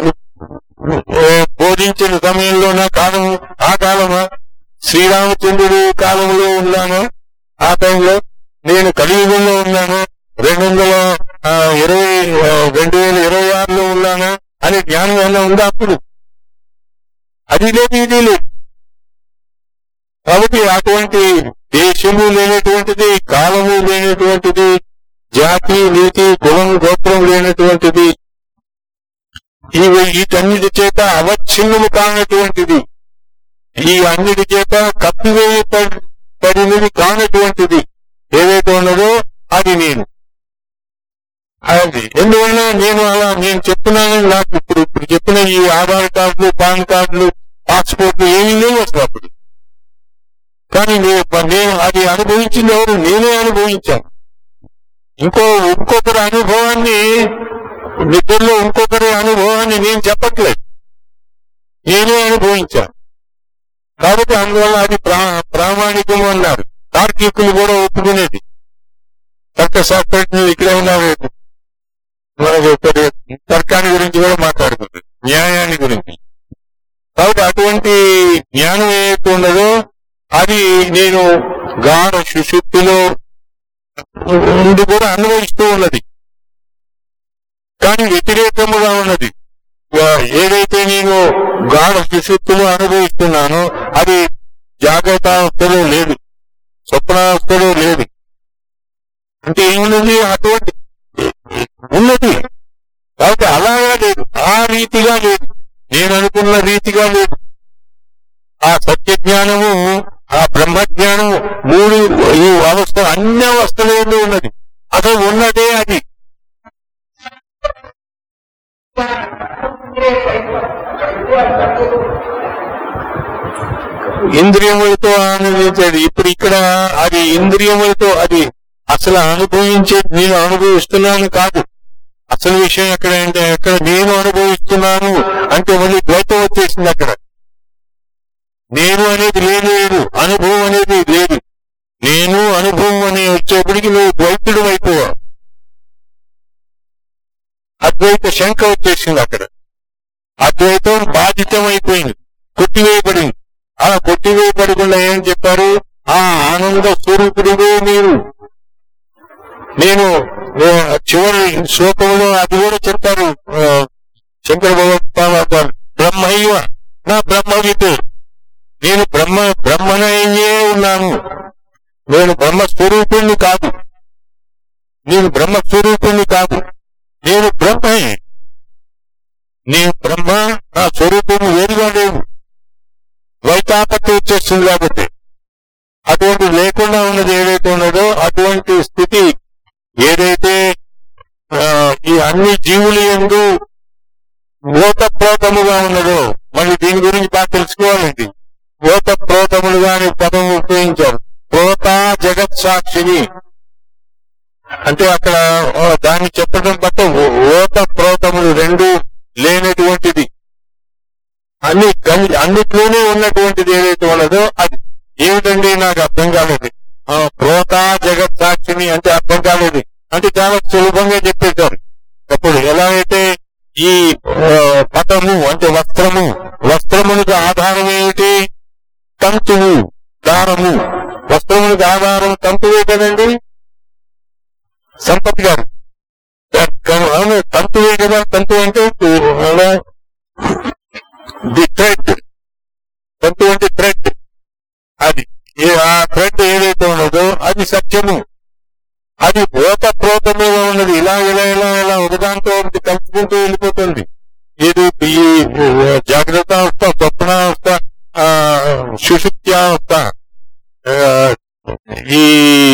బోధించిన సమయంలో నా కాలం ఆ కాలమా? శ్రీరామచంద్రుడు కాలంలో ఉన్నాను, ఆ టైంలో నేను కలియుగంలో ఉన్నాను, రెండు వందల ఇరవై రెండు వేల ఇరవై ఆరులో ఉన్నాను అనే జ్ఞానం వల్ల ఉందా అప్పుడు? అది లేదు, ఇది లేదు. కాబట్టి అటువంటి దేశము లేనటువంటిది, కాలము లేనటువంటిది, జాతి నీతి కులం గోత్రం లేనటువంటిది, ఈ వీటన్నిటి చేత అవచ్ఛిన్నము కానటువంటిది, ఈ అన్నిటి చేత కప్పివేయబడినది కానటువంటిది ఏదైతే ఉన్నదో అది నేను. అది ఎందువల్ల నేను అలా నేను చెప్తున్నాను. నాకు ఇప్పుడు ఇప్పుడు చెప్పిన ఈ ఆధార్ కార్డులు పాన్ కార్డులు పాస్పోర్ట్లు ఏమీ లేవు అసలు అప్పుడు. కానీ నేను అది అనుభవించింది ఎవరు? నేనే అనుభవించాను. ఇంకో ఇంకొకరి అనుభవాన్ని నిద్రలో ఇంకొకరి అనుభవాన్ని నేను చెప్పట్లేదు, నేనే అనుభవించాను. కాబట్టి అందువల్ల అది ప్రా ప్రామాణికం అన్నారు. తార్కికులు కూడా ఒప్పుకునేది. తర్కశాస్త్రజ్ఞులు ఇక్కడే ఉన్నారు, మనకు తర్కాన్ని గురించి కూడా మాట్లాడుకుంటారు, న్యాయాన్ని గురించి. కాబట్టి అటువంటి జ్ఞానం ఏదైతే ఉన్నదో అది నేను గాఢ సుషుప్తిలో నుండి కూడా అనుభవిస్తూ ఉన్నది. కానీ వ్యతిరేకముగా ఉన్నది. ఏదైతే నేను గాఢ సుషుప్తిలో అనుభవిస్తున్నానో అది జాగ్రత్తావస్థలో లేదు, స్వప్నావస్థలో లేదు. అంటే ఏమున్నది? అటువంటి ఉన్నది. కాబట్టి అలాగా లేదు, ఆ రీతిగా లేదు, నేను అనుకున్న రీతిగా లేదు. ఆ సత్య జ్ఞానము, ఆ బ్రహ్మజ్ఞానము మూడు ఈ అవస్థ అన్ని అవస్థలు ఉన్నది. అసలు ఉన్నదే అది. ఇంద్రియములతో ఆనందించేది. ఇప్పుడు ఇక్కడ అది ఇంద్రియములతో, అది అసలు అనుభవించే, నేను అనుభవిస్తున్నాను కాదు. అసలు విషయం ఎక్కడ అంటే, ఎక్కడ నేను అనుభవిస్తున్నాను అంటే మళ్ళీ ద్వైతం వచ్చేసింది. అక్కడ నేను అనేది లేదు, అనుభవం అనేది లేదు. నేను అనుభవం అని వచ్చేప్పటికి నువ్వు ద్వైతుడు అయిపోవా, అద్వైత శంక వచ్చేసింది. అక్కడ అద్వైతం బాధితం అయిపోయింది, కొట్టివేయబడింది. ఆ కొట్టివేయబడకుండా ఏం చెప్పారు, ఆ ఆనంద స్వరూపుడుగా మీరు, నేను చివరి శ్లోకంలో అది కూడా చెప్పారు శంకర భగవత్పాద, బ్రహ్మైవ నా బ్రహ్మవిత్, నేను బ్రహ్మ బ్రహ్మనయ్యే ఉన్నాను, నేను బ్రహ్మస్వరూపుణ్ణి కాదు, నేను బ్రహ్మస్వరూపుణ్ణి కాదు, నేను బ్రహ్మే, నేను బ్రహ్మ, నా స్వరూపము వేరుగా లేవు. ద్వైతాపత్తి వచ్చేస్తుంది కాబట్టి అటువంటి లేకుండా ఉన్నది ఏదైతే ఉన్నదో అటువంటి స్థితి ఏదైతే ఈ అన్ని జీవుల యందు ఓతప్రోతముగా ఉన్నదో, మళ్ళీ దీని గురించి బాగా తెలుసుకోవాలండి. ఓతప్రోతములుగా అనే పదం ఉపయోగించారు. ప్రోత జగత్ సాక్షిని అంటే అక్కడ దాన్ని చెప్పడం బట్ట ఓత ప్రోతములు రెండు లేనటువంటిది, అన్ని అన్నిట్లోనే ఉన్నటువంటిది ఏదైతే ఉన్నదో అది ఏమిటండి నాకు అర్థం కాలేదు. ప్రోత జగత్ సాక్షిని అంటే అర్థం కాలేదు అంటే చాలా సులభంగా చెప్పేశారు. అప్పుడు ఎలా అయితే ఈ పటము అంటే వస్త్రము, వస్త్రమునికి ఆధారం ఏమిటి, తంతువు, దారము. వస్త్రమునికి ఆధారం తంతువే కదండి సంపత్ గారు, తంతువే కదా. తంతు అంటే ది థ్రెడ్, తంతు అంటే థ్రెడ్. అది ఆ థ్రెడ్ ఏదైతే ఉన్నదో అది సత్యము, అది ఓత ప్రోత మీద ఉన్నది. ఇలా ఇలా ఇలా ఇలా ఒకదాంతో ఒకటి కలుపుకుంటూ వెళ్ళిపోతుంది. ఇది ఈ జాగ్రత్త అవస్థ, స్వప్నావస్థ, సుషుప్త్యావస్థ, ఈ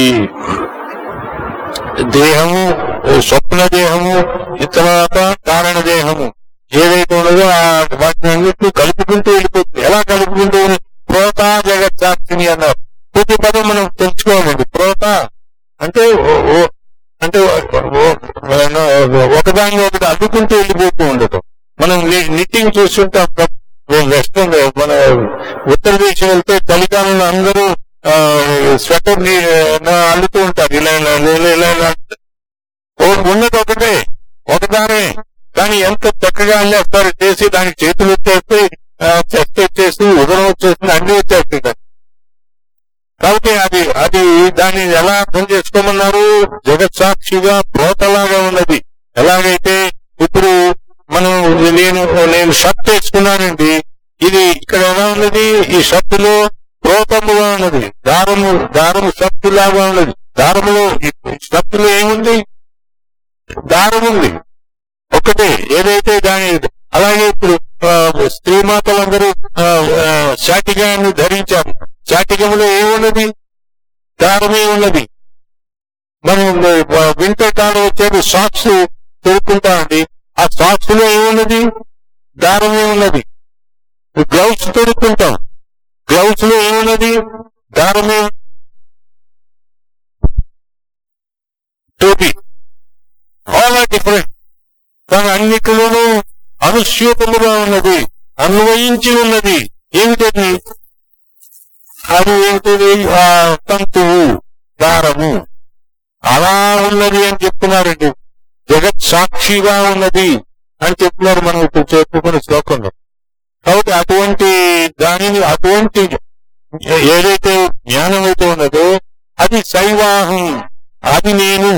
దేహము, స్వప్న దేహము, తర్వాత కారణ దేహము ఏదైతే ఉన్నదో వాటిని అన్నింటినీ కలుపుకుంటూ వెళ్ళిపోతుంది. ఎలా కలుపుకుంటూ ప్రోత జగత్ సాక్షిని అన్నారు. ప్రతి పదం మనం తెలుసుకోవాలండి. ప్రోత అంటే అంటే ఒకదాన్ని ఒకటి అడ్డుకుంటూ వెళ్ళిపోతూ ఉండటం. మనం నిట్టింగ్ చూస్తుంటాం. వెస్ట్రన్ మన ఉత్తర దేశం వెళ్తే చలికాలంలో అందరూ స్వెటర్ అల్లుతూ ఉంటారు. ఇలా ఇలా ఇలా ఇలా ఉన్నది ఒకటే, ఒకదానే, కానీ ఎంత చక్కగా అల్లేస్తారు చేసి దానికి చేతులు వచ్చేస్తే, చెస్ట్ వచ్చేసి, ఉదరం వచ్చేస్తుంది, అన్ని వచ్చేస్తుంది. కాబట్టి అది అది దాన్ని ఎలా అర్థం చేసుకోమన్నారు, జగత్ సాక్షిగా ప్రోతలాగా ఉన్నది. ఎలాగైతే ఇప్పుడు మనం నేను నేను షర్ట్ వేసుకున్నానండి, ఇది ఇక్కడ ఎలా ఉన్నది, ఈ షర్టులో ప్రోతముగా ఉన్నది, దారము దారము షర్టు లాగా ఉన్నది. దారములో షర్టులో ఏముంది, దారం ఉంది ఒకటే ఏదైతే దాని. అలాగే ఇప్పుడు స్త్రీమాతలందరూ శాటిగాన్ని ధరించారు. శాటిగంలో ఏమున్నది, దారమే ఉన్నది. మనం వింటర్ కాలం వచ్చేది సాక్స్ తొడుక్కుంటామండి, ఆ సాక్స్ లో ఏమున్నది, దారమే ఉన్నది. గ్లౌస్ తొడుక్కుంటాం, గ్లౌస్ లో ఏమున్నది, దారమే. టోపీ ఆల్ ఆర్ డిఫరెంట్, కానీ అన్నిటిలోనూ అనుస్యూతముగా ఉన్నది, అన్వయించి ఉన్నది. ఏమిటది, అది ఏంటిది, ఆ తంతువు, దారము అలా ఉన్నది అని చెప్తున్నారండి. జగత్ సాక్షిగా ఉన్నది అని చెప్తున్నారు మనం ఇప్పుడు చెప్పుకునే శ్లోకంలో. కాబట్టి అటువంటి దానిని, అటువంటి ఏదైతే జ్ఞానం అయితే ఉన్నదో అది శైవాహం, అది నేను.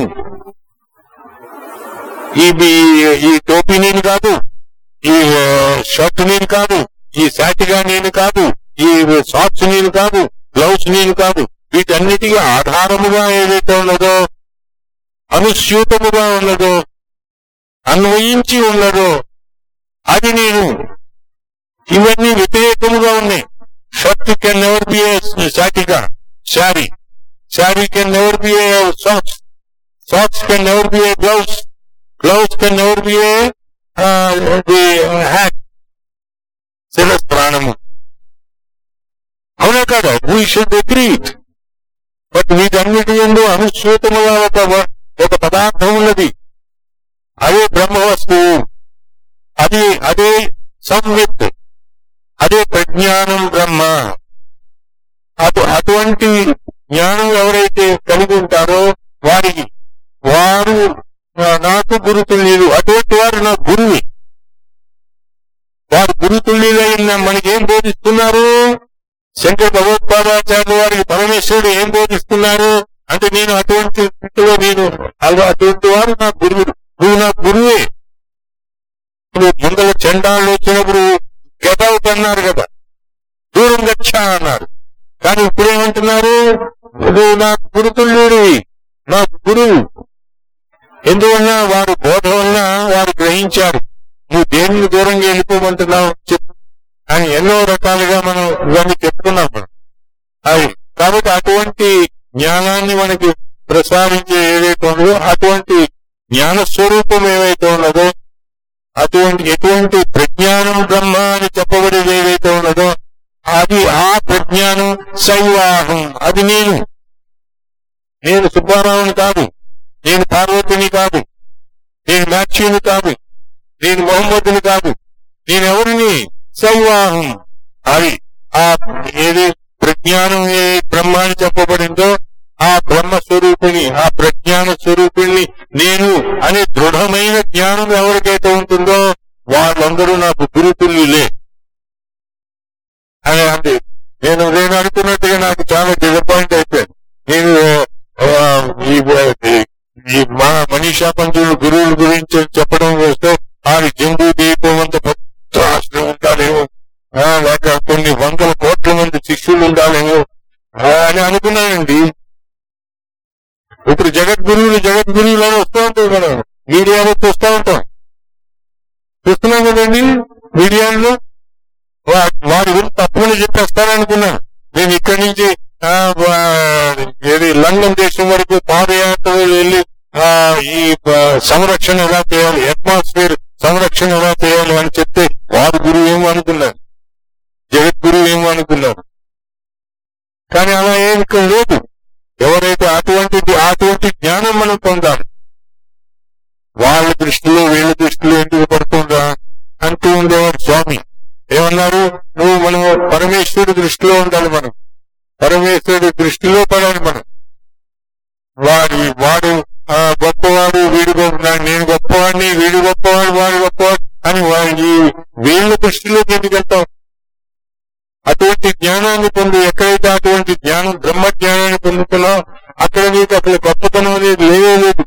ఈ ఈ టోపీ నేను కాదు, ఈ షర్ట్ నేను కాదు, ఈ శాటిగా నేను కాదు, ఈ సాక్స్ నేను కాదు, గ్లౌస్ నేను కాదు. వీటన్నిటికీ ఆధారముగా ఏదైతే ఉన్నదో, అనుస్యూతముగా ఉన్నదో, అన్వయించి ఉన్నదో అది నేను. ఇవన్నీ వ్యతిరేకముగా ఉన్నాయి. Shirt can never be a శాటిగా, sari sari can never be a socks, socks can never be a gloves, gloves can never be a శిరస్త్రాణము. అవునా కదా? We should agree it. But వీటన్నిటి ఎందు అనుసూతముగా ఒక ఒక పదార్థం ఉన్నది. అదే బ్రహ్మ వస్తువు. అది అదే సంవిత్, అదే ప్రజ్ఞానం బ్రహ్మ. అటు అటువంటి జ్ఞానం ఎవరైతే కలిగి ఉంటారో వారికి వారు నాకు గురుతుల్యులు. అటువంటి వారు నా గురువు. వారు గురుతుల్యులైన మనకేం బోధిస్తున్నారు? శంకర భగవత్పాదాచార్యులు వారికి పరమేశ్వరుడు ఏం బోధిస్తున్నారు అంటే, నేను అటువంటి స్థితిలో నేను అటువంటి వారు నా గురువుడు. నువ్వు నా గురువే. ఇప్పుడు ముందర చండాలు వచ్చినప్పుడు గెట్ అవుట్ అన్నారు కదా, దూరం గచ్చా అన్నారు. కానీ ఇప్పుడు ఏమంటున్నారు? నువ్వు నా గురుతుల్యుడివి, నా గురువు. ఎందువల్ల? వారు బోధ వల్ల వారు గ్రహించారు. నువ్వు దేనికి దూరంగా వెళ్ళిపోమంటున్నావు చెప్పు అని ఎన్నో రకాలుగా మనం ఇవన్నీ చెప్తున్నాం మనం. అది కాబట్టి అటువంటి జ్ఞానాన్ని మనకి ప్రసాదించే ఏదైతే ఉన్నదో, అటువంటి జ్ఞాన స్వరూపం ఏవైతే ఉన్నదో, అటువంటి ఎటువంటి ప్రజ్ఞానం బ్రహ్మ అని చెప్పబడేది ఏదైతే ఉన్నదో, అది ఆ ప్రజ్ఞానం శైవాహం. అది నేను. నేను సుబ్బారావుని కాదు, నేను పార్వతిని కాదు, నేను మాచ్యుని కాదు, నేను మొహమ్మద్ని కాదు. నేనెవరిని? శైవాహం. అది ఆ ఏది ప్రజ్ఞానం ఏ బ్రహ్మ అని చెప్పబడిందో ఆ బ్రహ్మ స్వరూపిణి, ఆ ప్రజ్ఞాన స్వరూపిణి నేను అనే దృఢమైన జ్ఞానం ఎవరికైతే ఉంటుందో వాళ్ళందరూ నాకు గురుతుల్యులే అని అంది. నేను నేను అనుకున్నట్టుగా నాకు చాలా డిసప్పాయింట్ అయిపోయాను. నేను ఈ మా మనీషా పంతులు గురువుల గురించి చెప్పడం వస్తే ఆడి జంబూ దీపం అంత పెద్ద ఆశ్రమం ఉండాలేమో, లేక కొన్ని వందల కోట్ల మంది శిష్యులు ఉండాలేమో అని అనుకున్నానండి. ఇప్పుడు జగద్గురువులు జగద్గురువులు అని వస్తూ ఉంటాం మనం, మీడియాలో చూస్తూ ఉంటాం, చూస్తున్నాం కదండి. మీడియాలో వారి గురించి తప్పని చెప్పేస్తారనుకున్నాను. నేను ఇక్కడి నుంచి ఏది లండన్ దేశం వరకు పాదయాత్ర వెళ్ళి ఈ సంరక్షణ ఎలా చేయాలి, అట్మాస్ఫియర్ సంరక్షణ ఎలా చేయాలి అని చెప్తే వారి గురువు ఏమో అనుకున్నారు, జగద్గురువు ఏమో అనుకున్నారు. కానీ అలా ఏం లేదు. ఎవరైతే అటువంటి అటువంటి జ్ఞానం మనం పొందాలి. వాళ్ళ దృష్టిలో వీళ్ళ దృష్టిలో ఎందుకు పడుతుందా అంటూ ఉండేవారు స్వామి. ఏమన్నారు? నువ్వు మనం పరమేశ్వరుడి దృష్టిలో ఉండాలి, మనం పరమేశ్వరుడి దృష్టిలో పడాలి మనం. వాడి వాడు గొప్పవాడు, వీడు నేను గొప్పవాడిని, వీడు గొప్పవాడు, వాడు గొప్పవాడు అని వాడి వీళ్ళ దృష్టిలోకి ఎందుకు వెళ్తాం? అటువంటి జ్ఞానాన్ని పొంది ఎక్కడైతే అటువంటి జ్ఞానం బ్రహ్మ జ్ఞానాన్ని పొందుతున్నావు అక్కడ నీకు అసలు గొప్పతనం అనేది లేవే లేదు.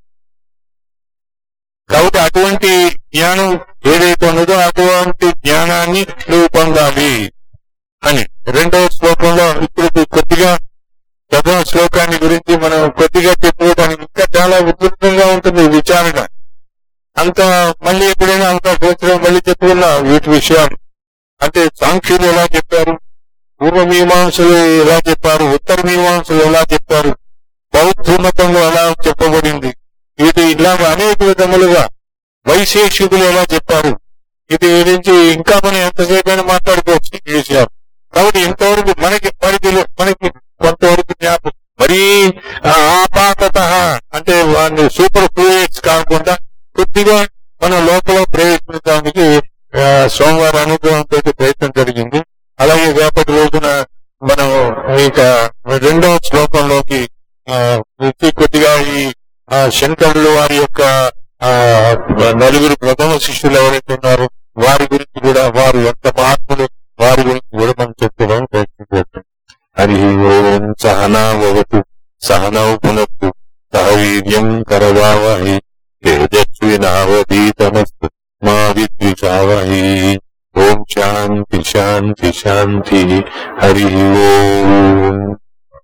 కాబట్టి అటువంటి జ్ఞానం ఏదైతే ఉన్నదో అటువంటి జ్ఞానాన్ని నువ్వు పొందాలి అని రెండవ శ్లోకంలో ఇప్పుడు కొద్దిగా ప్రథమ శ్లోకాన్ని గురించి మనం కొద్దిగా చెప్పుకోవడానికి ఇంకా చాలా ఉధృతంగా ఉంటుంది విచారణ. అంత మళ్ళీ ఎప్పుడైనా అవకాశం వచ్చినా మళ్ళీ చెప్పుకున్నా వీటి విషయాలు. అంటే సాంఖ్యులు ఎలా చెప్పారు, పూర్వ మీమాంసలు ఎలా చెప్పారు, ఉత్తర మీమాంసలు ఎలా చెప్పారు, బౌద్ధ మతంలో ఎలా చెప్పబడింది, ఇది ఇలాగ అనేక విధములుగా వైశేషికులు ఎలా చెప్పారు. ఇది గురించి ఇంకా మనం ఎంతసేపైనా మాట్లాడుకోవచ్చు ఈ విషయాలు. కాబట్టి ఇంతవరకు మనకి పరిధిలో మనకి కొంతవరకు జ్ఞాపకం. మరీ ఆపాతత అంటే వాడిని సూపర్ ఫ్లూయిడ్స్ కాకుండా కొద్దిగా మన లోపల ప్రయత్నించడానికి సోమవారం అనుగ్రహంతో ప్రయత్నం జరిగింది. అలాగే రేపటి రోజున మనం ఇక రెండవ శ్లోకంలోకి కొద్దిగా ఈ శంకరులు వారి యొక్క నలుగురు ప్రథమ శిష్యులు ఎవరైతే ఉన్నారో వారి గురించి కూడా, వారు ఎంత మహాత్ములు వారి గురించి కూడా మనం చెప్పుకోవడానికి ప్రయత్నం చేస్తాం. హరి ఓం సహనావతు సహనౌ పునత్తు సహ వీర్యం కరవావహై తేజస్వినావధీతమస్తు మా విద్విషావహై. ఓం శాంతి శాంతి శాంతి. హరి ఓం.